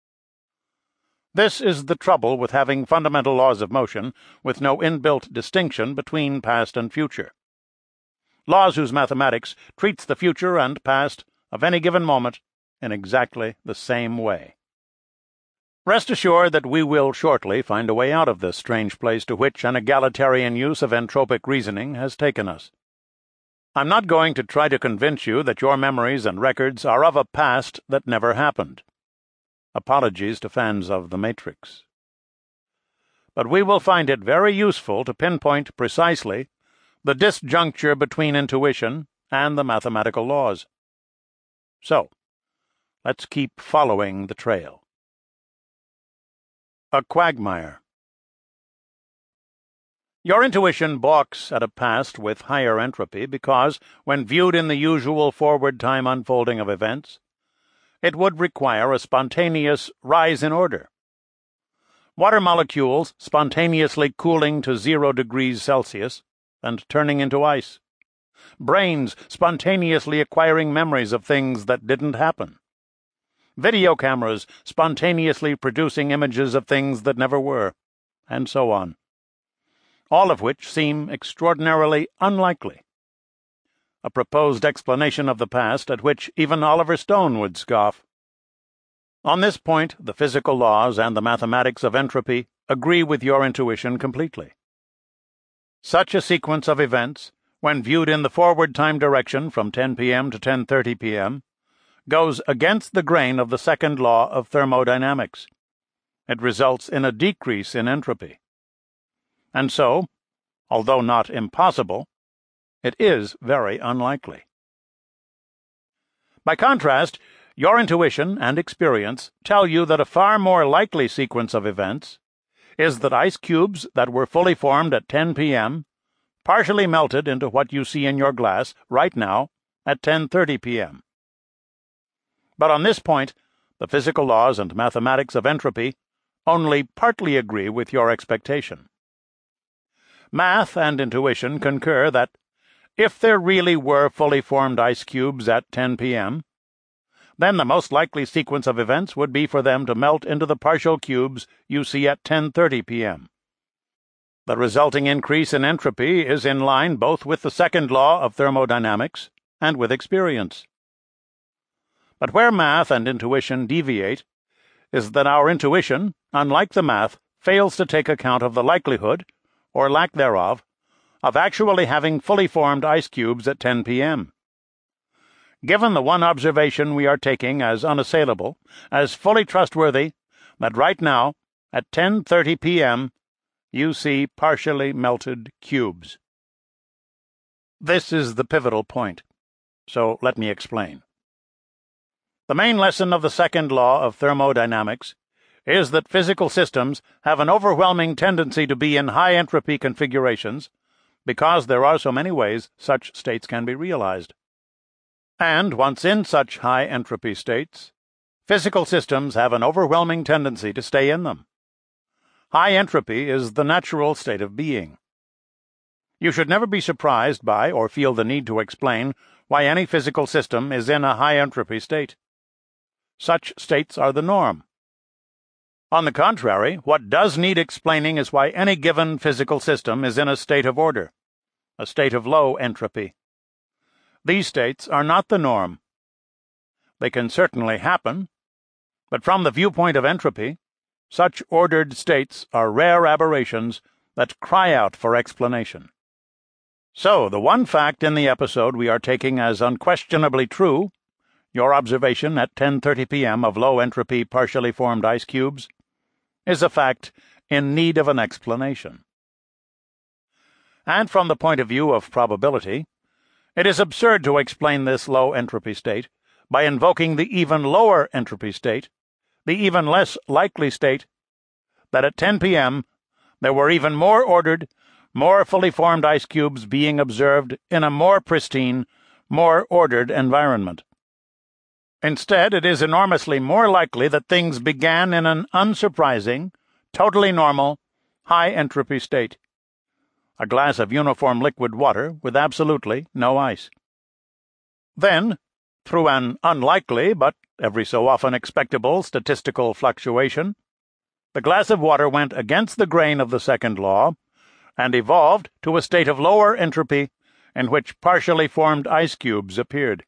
This is the trouble with having fundamental laws of motion with no inbuilt distinction between past and future. Laws whose mathematics treats the future and past of any given moment in exactly the same way. Rest assured that we will shortly find a way out of this strange place to which an egalitarian use of entropic reasoning has taken us. I'm not going to try to convince you that your memories and records are of a past that never happened. Apologies to fans of The Matrix. But we will find it very useful to pinpoint precisely the disjuncture between intuition and the mathematical laws. So, let's keep following the trail. A quagmire. Your intuition balks at a past with higher entropy because, when viewed in the usual forward time unfolding of events, it would require a spontaneous rise in order. Water molecules spontaneously cooling to zero degrees Celsius and turning into ice. Brains spontaneously acquiring memories of things that didn't happen. Video cameras spontaneously producing images of things that never were, and so on. All of which seem extraordinarily unlikely. A proposed explanation of the past at which even Oliver Stone would scoff. On this point, the physical laws and the mathematics of entropy agree with your intuition completely. Such a sequence of events, when viewed in the forward time direction from ten p m to ten thirty p m, goes against the grain of the second law of thermodynamics. It results in a decrease in entropy. And so, although not impossible, it is very unlikely. By contrast, your intuition and experience tell you that a far more likely sequence of events is that ice cubes that were fully formed at ten p m partially melted into what you see in your glass right now at ten thirty p m But on this point, the physical laws and mathematics of entropy only partly agree with your expectation. Math and intuition concur that, if there really were fully formed ice cubes at ten p m, then the most likely sequence of events would be for them to melt into the partial cubes you see at ten thirty p m The resulting increase in entropy is in line both with the second law of thermodynamics and with experience. But where math and intuition deviate is that our intuition, unlike the math, fails to take account of the likelihood, or lack thereof, of actually having fully formed ice cubes at ten p m Given the one observation we are taking as unassailable, as fully trustworthy, that right now, at ten thirty p m, you see partially melted cubes. This is the pivotal point, so let me explain. The main lesson of the second law of thermodynamics is that physical systems have an overwhelming tendency to be in high-entropy configurations because there are so many ways such states can be realized. And once in such high-entropy states, physical systems have an overwhelming tendency to stay in them. High entropy is the natural state of being. You should never be surprised by or feel the need to explain why any physical system is in a high-entropy state. Such states are the norm. On the contrary, what does need explaining is why any given physical system is in a state of order, a state of low entropy. These states are not the norm. They can certainly happen, but from the viewpoint of entropy, such ordered states are rare aberrations that cry out for explanation. So, the one fact in the episode we are taking as unquestionably true, your observation at ten thirty p m of low-entropy partially formed ice cubes, is a fact in need of an explanation. And from the point of view of probability, it is absurd to explain this low-entropy state by invoking the even lower entropy state, the even less likely state, that at ten p m there were even more ordered, more fully formed ice cubes being observed in a more pristine, more ordered environment. Instead, it is enormously more likely that things began in an unsurprising, totally normal, high-entropy state. A glass of uniform liquid water with absolutely no ice. Then, through an unlikely but every so often expectable statistical fluctuation, the glass of water went against the grain of the second law and evolved to a state of lower entropy in which partially formed ice cubes appeared.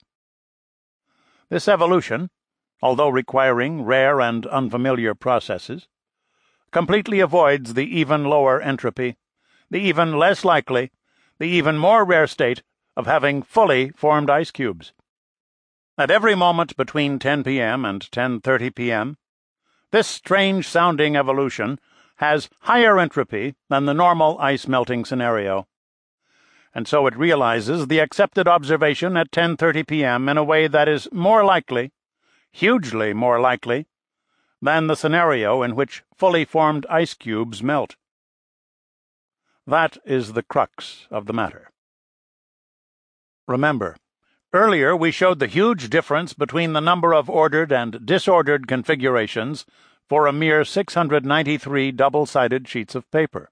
This evolution, although requiring rare and unfamiliar processes, completely avoids the even lower entropy, the even less likely, the even more rare state of having fully formed ice cubes. At every moment between ten p m and ten thirty p m, this strange-sounding evolution has higher entropy than the normal ice-melting scenario, and so it realizes the accepted observation at ten thirty p m in a way that is more likely, hugely more likely, than the scenario in which fully formed ice cubes melt. That is the crux of the matter. Remember, earlier we showed the huge difference between the number of ordered and disordered configurations for a mere six hundred ninety-three double-sided sheets of paper.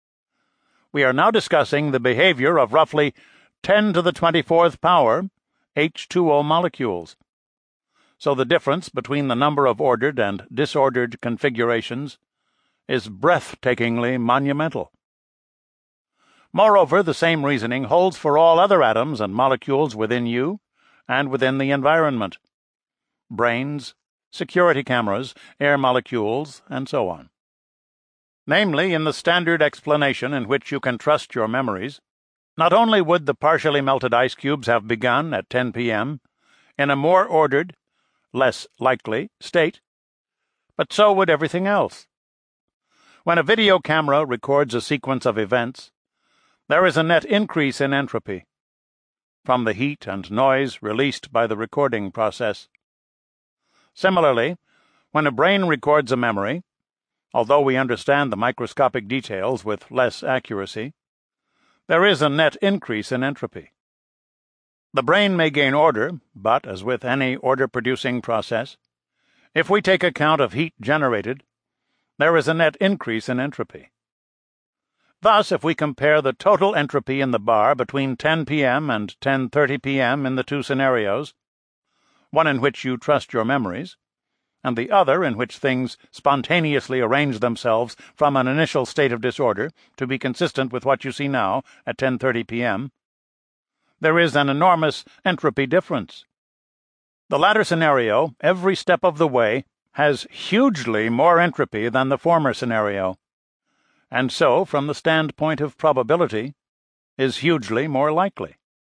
We are now discussing the behavior of roughly ten to the twenty-fourth power H two O molecules. So the difference between the number of ordered and disordered configurations is breathtakingly monumental. Moreover, the same reasoning holds for all other atoms and molecules within you and within the environment. Brains, security cameras, air molecules, and so on. Namely, in the standard explanation in which you can trust your memories, not only would the partially melted ice cubes have begun at ten p m in a more ordered, less likely state, but so would everything else. When a video camera records a sequence of events, there is a net increase in entropy from the heat and noise released by the recording process. Similarly, when a brain records a memory, although we understand the microscopic details with less accuracy, there is a net increase in entropy. The brain may gain order, but, as with any order-producing process, if we take account of heat generated, there is a net increase in entropy. Thus, if we compare the total entropy in the bar between ten p m and ten thirty p m in the two scenarios, one in which you trust your memories, and the other in which things spontaneously arrange themselves from an initial state of disorder to be consistent with what you see now at ten thirty p m, there is an enormous entropy difference. The latter scenario, every step of the way, has hugely more entropy than the former scenario, and so, from the standpoint of probability, is hugely more likely.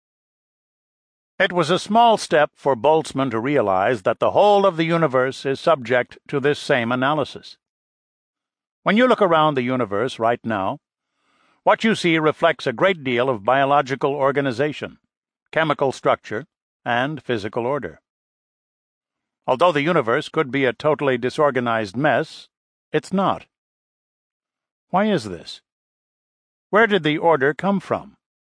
It was a small step for Boltzmann to realize that the whole of the universe is subject to this same analysis. When you look around the universe right now, what you see reflects a great deal of biological organization, chemical structure, and physical order. Although the universe could be a totally disorganized mess, it's not. Why is this? Where did the order come from?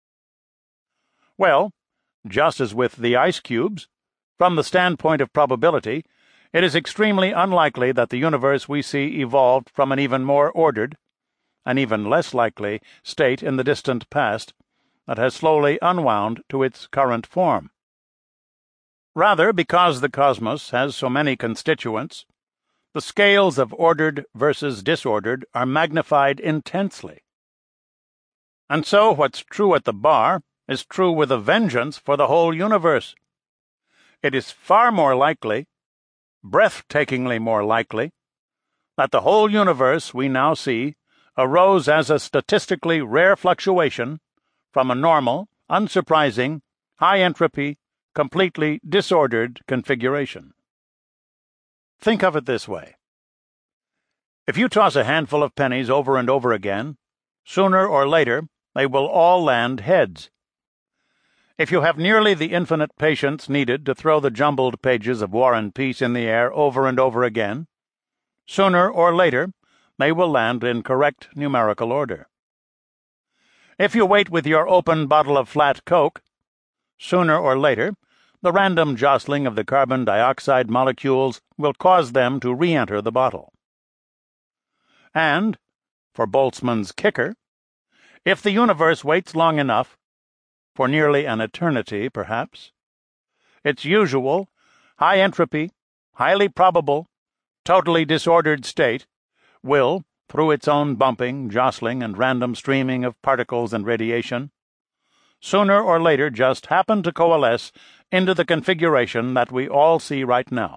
Well, just as with the ice cubes, from the standpoint of probability, it is extremely unlikely that the universe we see evolved from an even more ordered, an even less likely, state in the distant past that has slowly unwound to its current form. Rather, because the cosmos has so many constituents, the scales of ordered versus disordered are magnified intensely. And so what's true at the bar is true with a vengeance for the whole universe. It is far more likely, breathtakingly more likely, that the whole universe we now see arose as a statistically rare fluctuation from a normal, unsurprising, high-entropy, completely disordered configuration. Think of it this way. If you toss a handful of pennies over and over again, sooner or later they will all land heads. If you have nearly the infinite patience needed to throw the jumbled pages of War and Peace in the air over and over again, sooner or later they will land in correct numerical order. If you wait with your open bottle of flat Coke, sooner or later the random jostling of the carbon dioxide molecules will cause them to re-enter the bottle. And, for Boltzmann's kicker, if the universe waits long enough, for nearly an eternity, perhaps, its usual, high-entropy, highly probable, totally disordered state will, through its own bumping, jostling, and random streaming of particles and radiation, sooner or later just happen to coalesce into the configuration that we all see right now.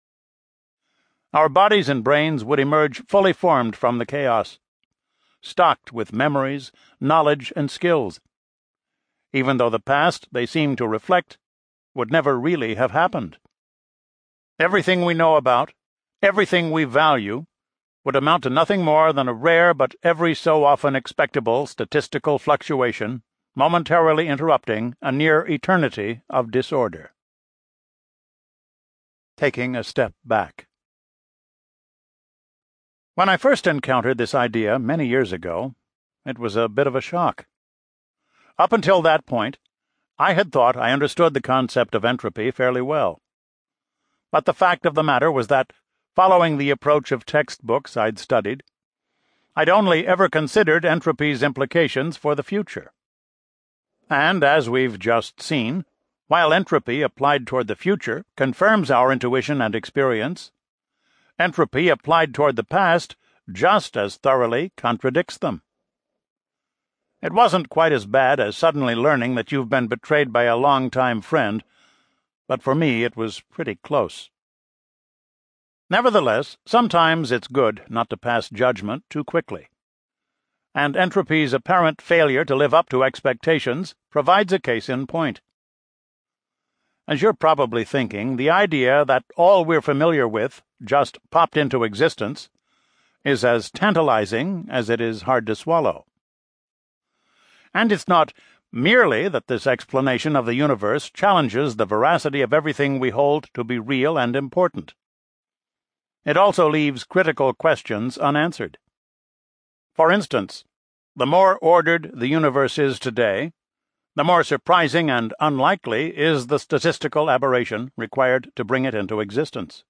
Our bodies and brains would emerge fully formed from the chaos, stocked with memories, knowledge, and skills, even though the past they seem to reflect would never really have happened. Everything we know about, everything we value, would amount to nothing more than a rare but every so often expectable statistical fluctuation, momentarily interrupting a near eternity of disorder. Taking a step back. When I first encountered this idea many years ago, it was a bit of a shock. Up until that point, I had thought I understood the concept of entropy fairly well. But the fact of the matter was that, following the approach of textbooks I'd studied, I'd only ever considered entropy's implications for the future. And, as we've just seen, while entropy applied toward the future confirms our intuition and experience, entropy applied toward the past just as thoroughly contradicts them. It wasn't quite as bad as suddenly learning that you've been betrayed by a long-time friend, but for me it was pretty close. Nevertheless, sometimes it's good not to pass judgment too quickly. And entropy's apparent failure to live up to expectations provides a case in point. As you're probably thinking, the idea that all we're familiar with just popped into existence is as tantalizing as it is hard to swallow. And it's not merely that this explanation of the universe challenges the veracity of everything we hold to be real and important. It also leaves critical questions unanswered. For instance, the more ordered the universe is today, the more surprising and unlikely is the statistical aberration required to bring it into existence.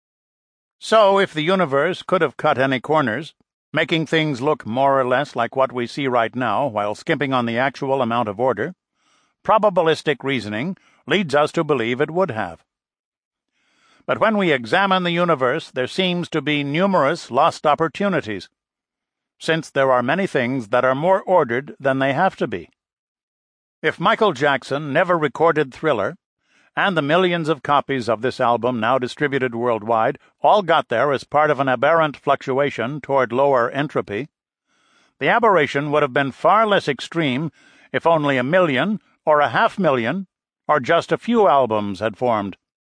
So, if the universe could have cut any corners, making things look more or less like what we see right now while skimping on the actual amount of order, probabilistic reasoning leads us to believe it would have. But when we examine the universe, there seems to be numerous lost opportunities, since there are many things that are more ordered than they have to be. If Michael Jackson never recorded Thriller, and the millions of copies of this album now distributed worldwide all got there as part of an aberrant fluctuation toward lower entropy, the aberration would have been far less extreme if only a million, or a half million, or just a few albums had formed.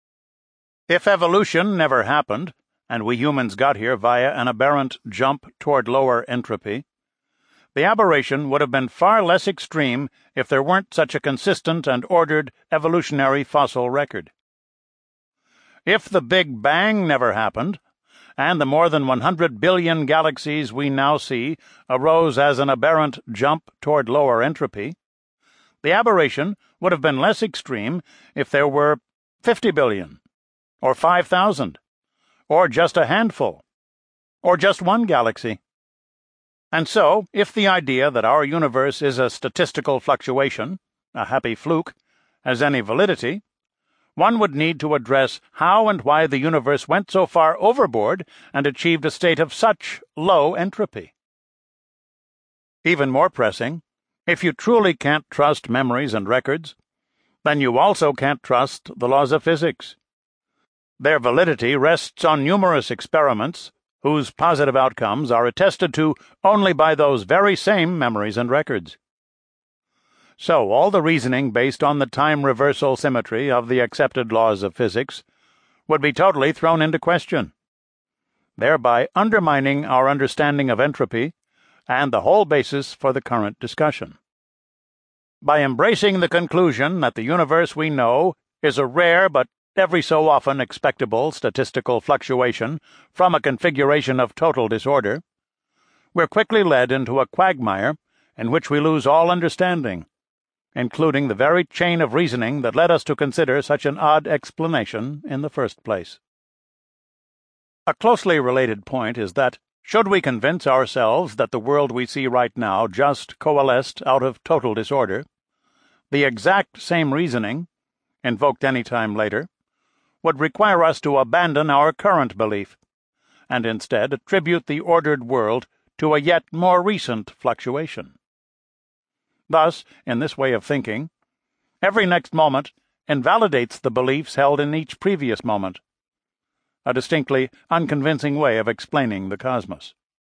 If evolution never happened, and we humans got here via an aberrant jump toward lower entropy, the aberration would have been far less extreme if there weren't such a consistent and ordered evolutionary fossil record. If the Big Bang never happened, and the more than one hundred billion galaxies we now see arose as an aberrant jump toward lower entropy, the aberration would have been less extreme if there were fifty billion, or five thousand, or just a handful, or just one galaxy. And so, if the idea that our universe is a statistical fluctuation, a happy fluke, has any validity, one would need to address how and why the universe went so far overboard and achieved a state of such low entropy. Even more pressing, if you truly can't trust memories and records, then you also can't trust the laws of physics. Their validity rests on numerous experiments whose positive outcomes are attested to only by those very same memories and records. So all the reasoning based on the time reversal symmetry of the accepted laws of physics would be totally thrown into question, thereby undermining our understanding of entropy and the whole basis for the current discussion. By embracing the conclusion that the universe we know is a rare but every so often expectable statistical fluctuation from a configuration of total disorder, we're quickly led into a quagmire in which we lose all understanding, including the very chain of reasoning that led us to consider such an odd explanation in the first place. A closely related point is that, should we convince ourselves that the world we see right now just coalesced out of total disorder, the exact same reasoning, invoked any time later, would require us to abandon our current belief, and instead attribute the ordered world to a yet more recent fluctuation. Thus, in this way of thinking, every next moment invalidates the beliefs held in each previous moment, a distinctly unconvincing way of explaining the cosmos.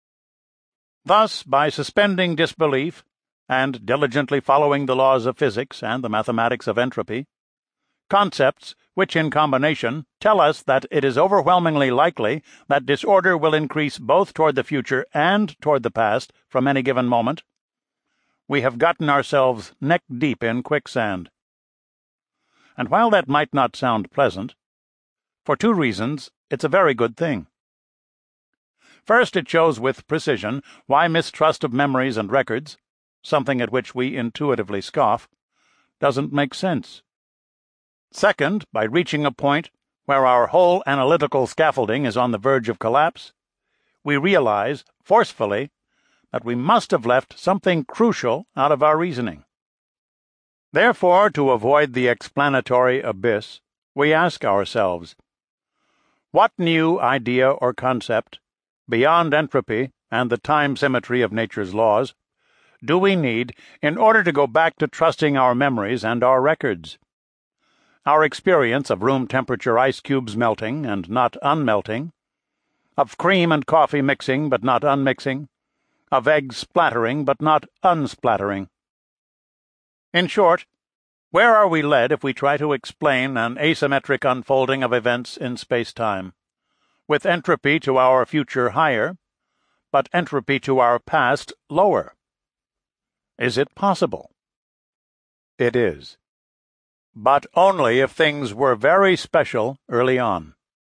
Thus, by suspending disbelief and diligently following the laws of physics and the mathematics of entropy, concepts which in combination tell us that it is overwhelmingly likely that disorder will increase both toward the future and toward the past from any given moment, we have gotten ourselves neck-deep in quicksand. And while that might not sound pleasant, for two reasons it's a very good thing. First, it shows with precision why mistrust of memories and records, something at which we intuitively scoff, doesn't make sense. Second, by reaching a point where our whole analytical scaffolding is on the verge of collapse, we realize, forcefully, that we must have left something crucial out of our reasoning. Therefore, to avoid the explanatory abyss, we ask ourselves, what new idea or concept, beyond entropy and the time symmetry of nature's laws, do we need in order to go back to trusting our memories and our records? Our experience of room temperature ice cubes melting and not unmelting, of cream and coffee mixing but not unmixing, of eggs splattering but not unsplattering. In short, where are we led if we try to explain an asymmetric unfolding of events in space-time, with entropy to our future higher, but entropy to our past lower? Is it possible? It is. But only if things were very special early on.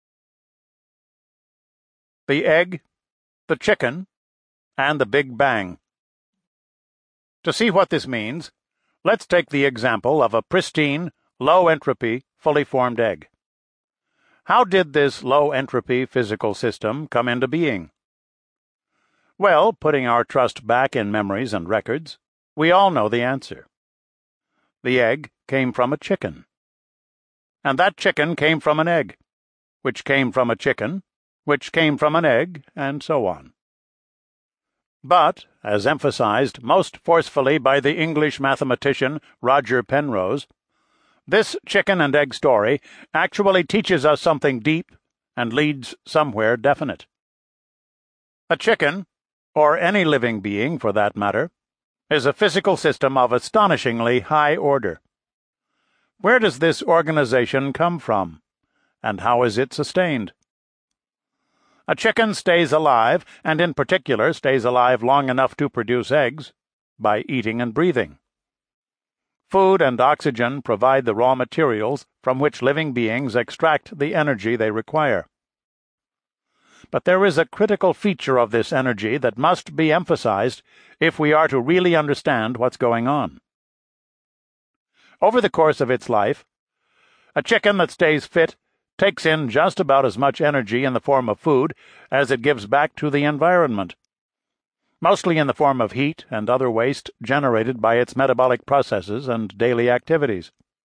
The egg, the chicken, and the Big Bang. To see what this means, let's take the example of a pristine, low-entropy, fully formed egg. How did this low-entropy physical system come into being? Well, putting our trust back in memories and records, we all know the answer. The egg came from a chicken. And that chicken came from an egg, which came from a chicken, which came from an egg, and so on. But, as emphasized most forcefully by the English mathematician Roger Penrose, this chicken and egg story actually teaches us something deep and leads somewhere definite. A chicken, or any living being for that matter, is a physical system of astonishingly high order. Where does this organization come from, and how is it sustained? A chicken stays alive, and in particular stays alive long enough to produce eggs, by eating and breathing. Food and oxygen provide the raw materials from which living beings extract the energy they require. But there is a critical feature of this energy that must be emphasized if we are to really understand what's going on. Over the course of its life, a chicken that stays fit takes in just about as much energy in the form of food as it gives back to the environment, mostly in the form of heat and other waste generated by its metabolic processes and daily activities.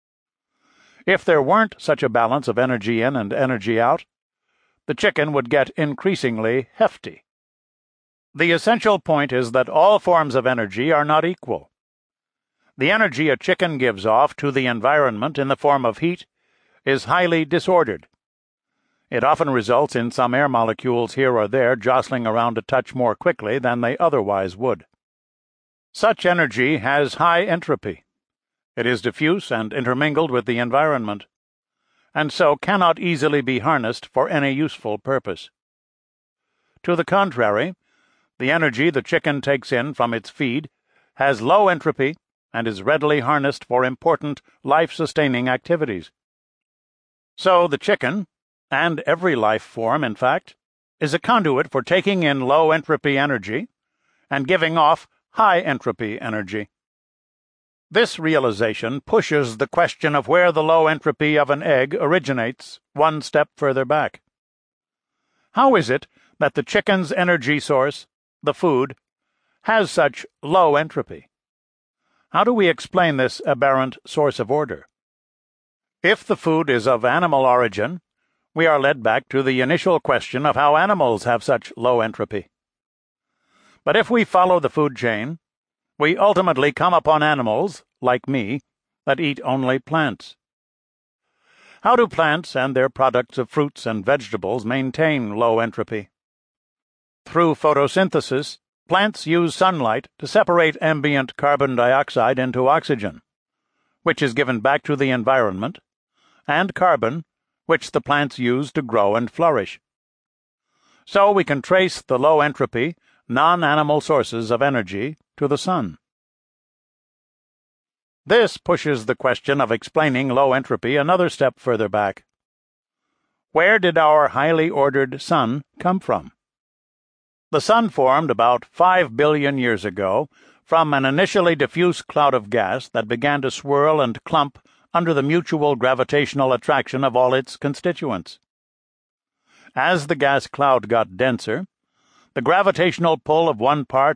If there weren't such a balance of energy in and energy out, the chicken would get increasingly hefty. The essential point is that all forms of energy are not equal. The energy a chicken gives off to the environment in the form of heat is highly disordered. It often results in some air molecules here or there jostling around a touch more quickly than they otherwise would. Such energy has high entropy. It is diffuse and intermingled with the environment, and so cannot easily be harnessed for any useful purpose. To the contrary, the energy the chicken takes in from its feed has low entropy and is readily harnessed for important life-sustaining activities. So the chicken, and every life form, in fact, is a conduit for taking in low-entropy energy and giving off high-entropy energy. This realization pushes the question of where the low entropy of an egg originates one step further back. How is it that the chicken's energy source, the food, has such low entropy? How do we explain this aberrant source of order? If the food is of animal origin, we are led back to the initial question of how animals have such low entropy. But if we follow the food chain, we ultimately come upon animals, like me, that eat only plants. How do plants and their products of fruits and vegetables maintain low entropy? Through photosynthesis, plants use sunlight to separate ambient carbon dioxide into oxygen, which is given back to the environment, and carbon, which the plants use to grow and flourish. So we can trace the low-entropy, non-animal sources of energy to the sun. This pushes the question of explaining low entropy another step further back. Where did our highly ordered sun come from? The sun formed about five billion years ago from an initially diffuse cloud of gas that began to swirl and clump under the mutual gravitational attraction of all its constituents. As the gas cloud got denser, the gravitational pull of one part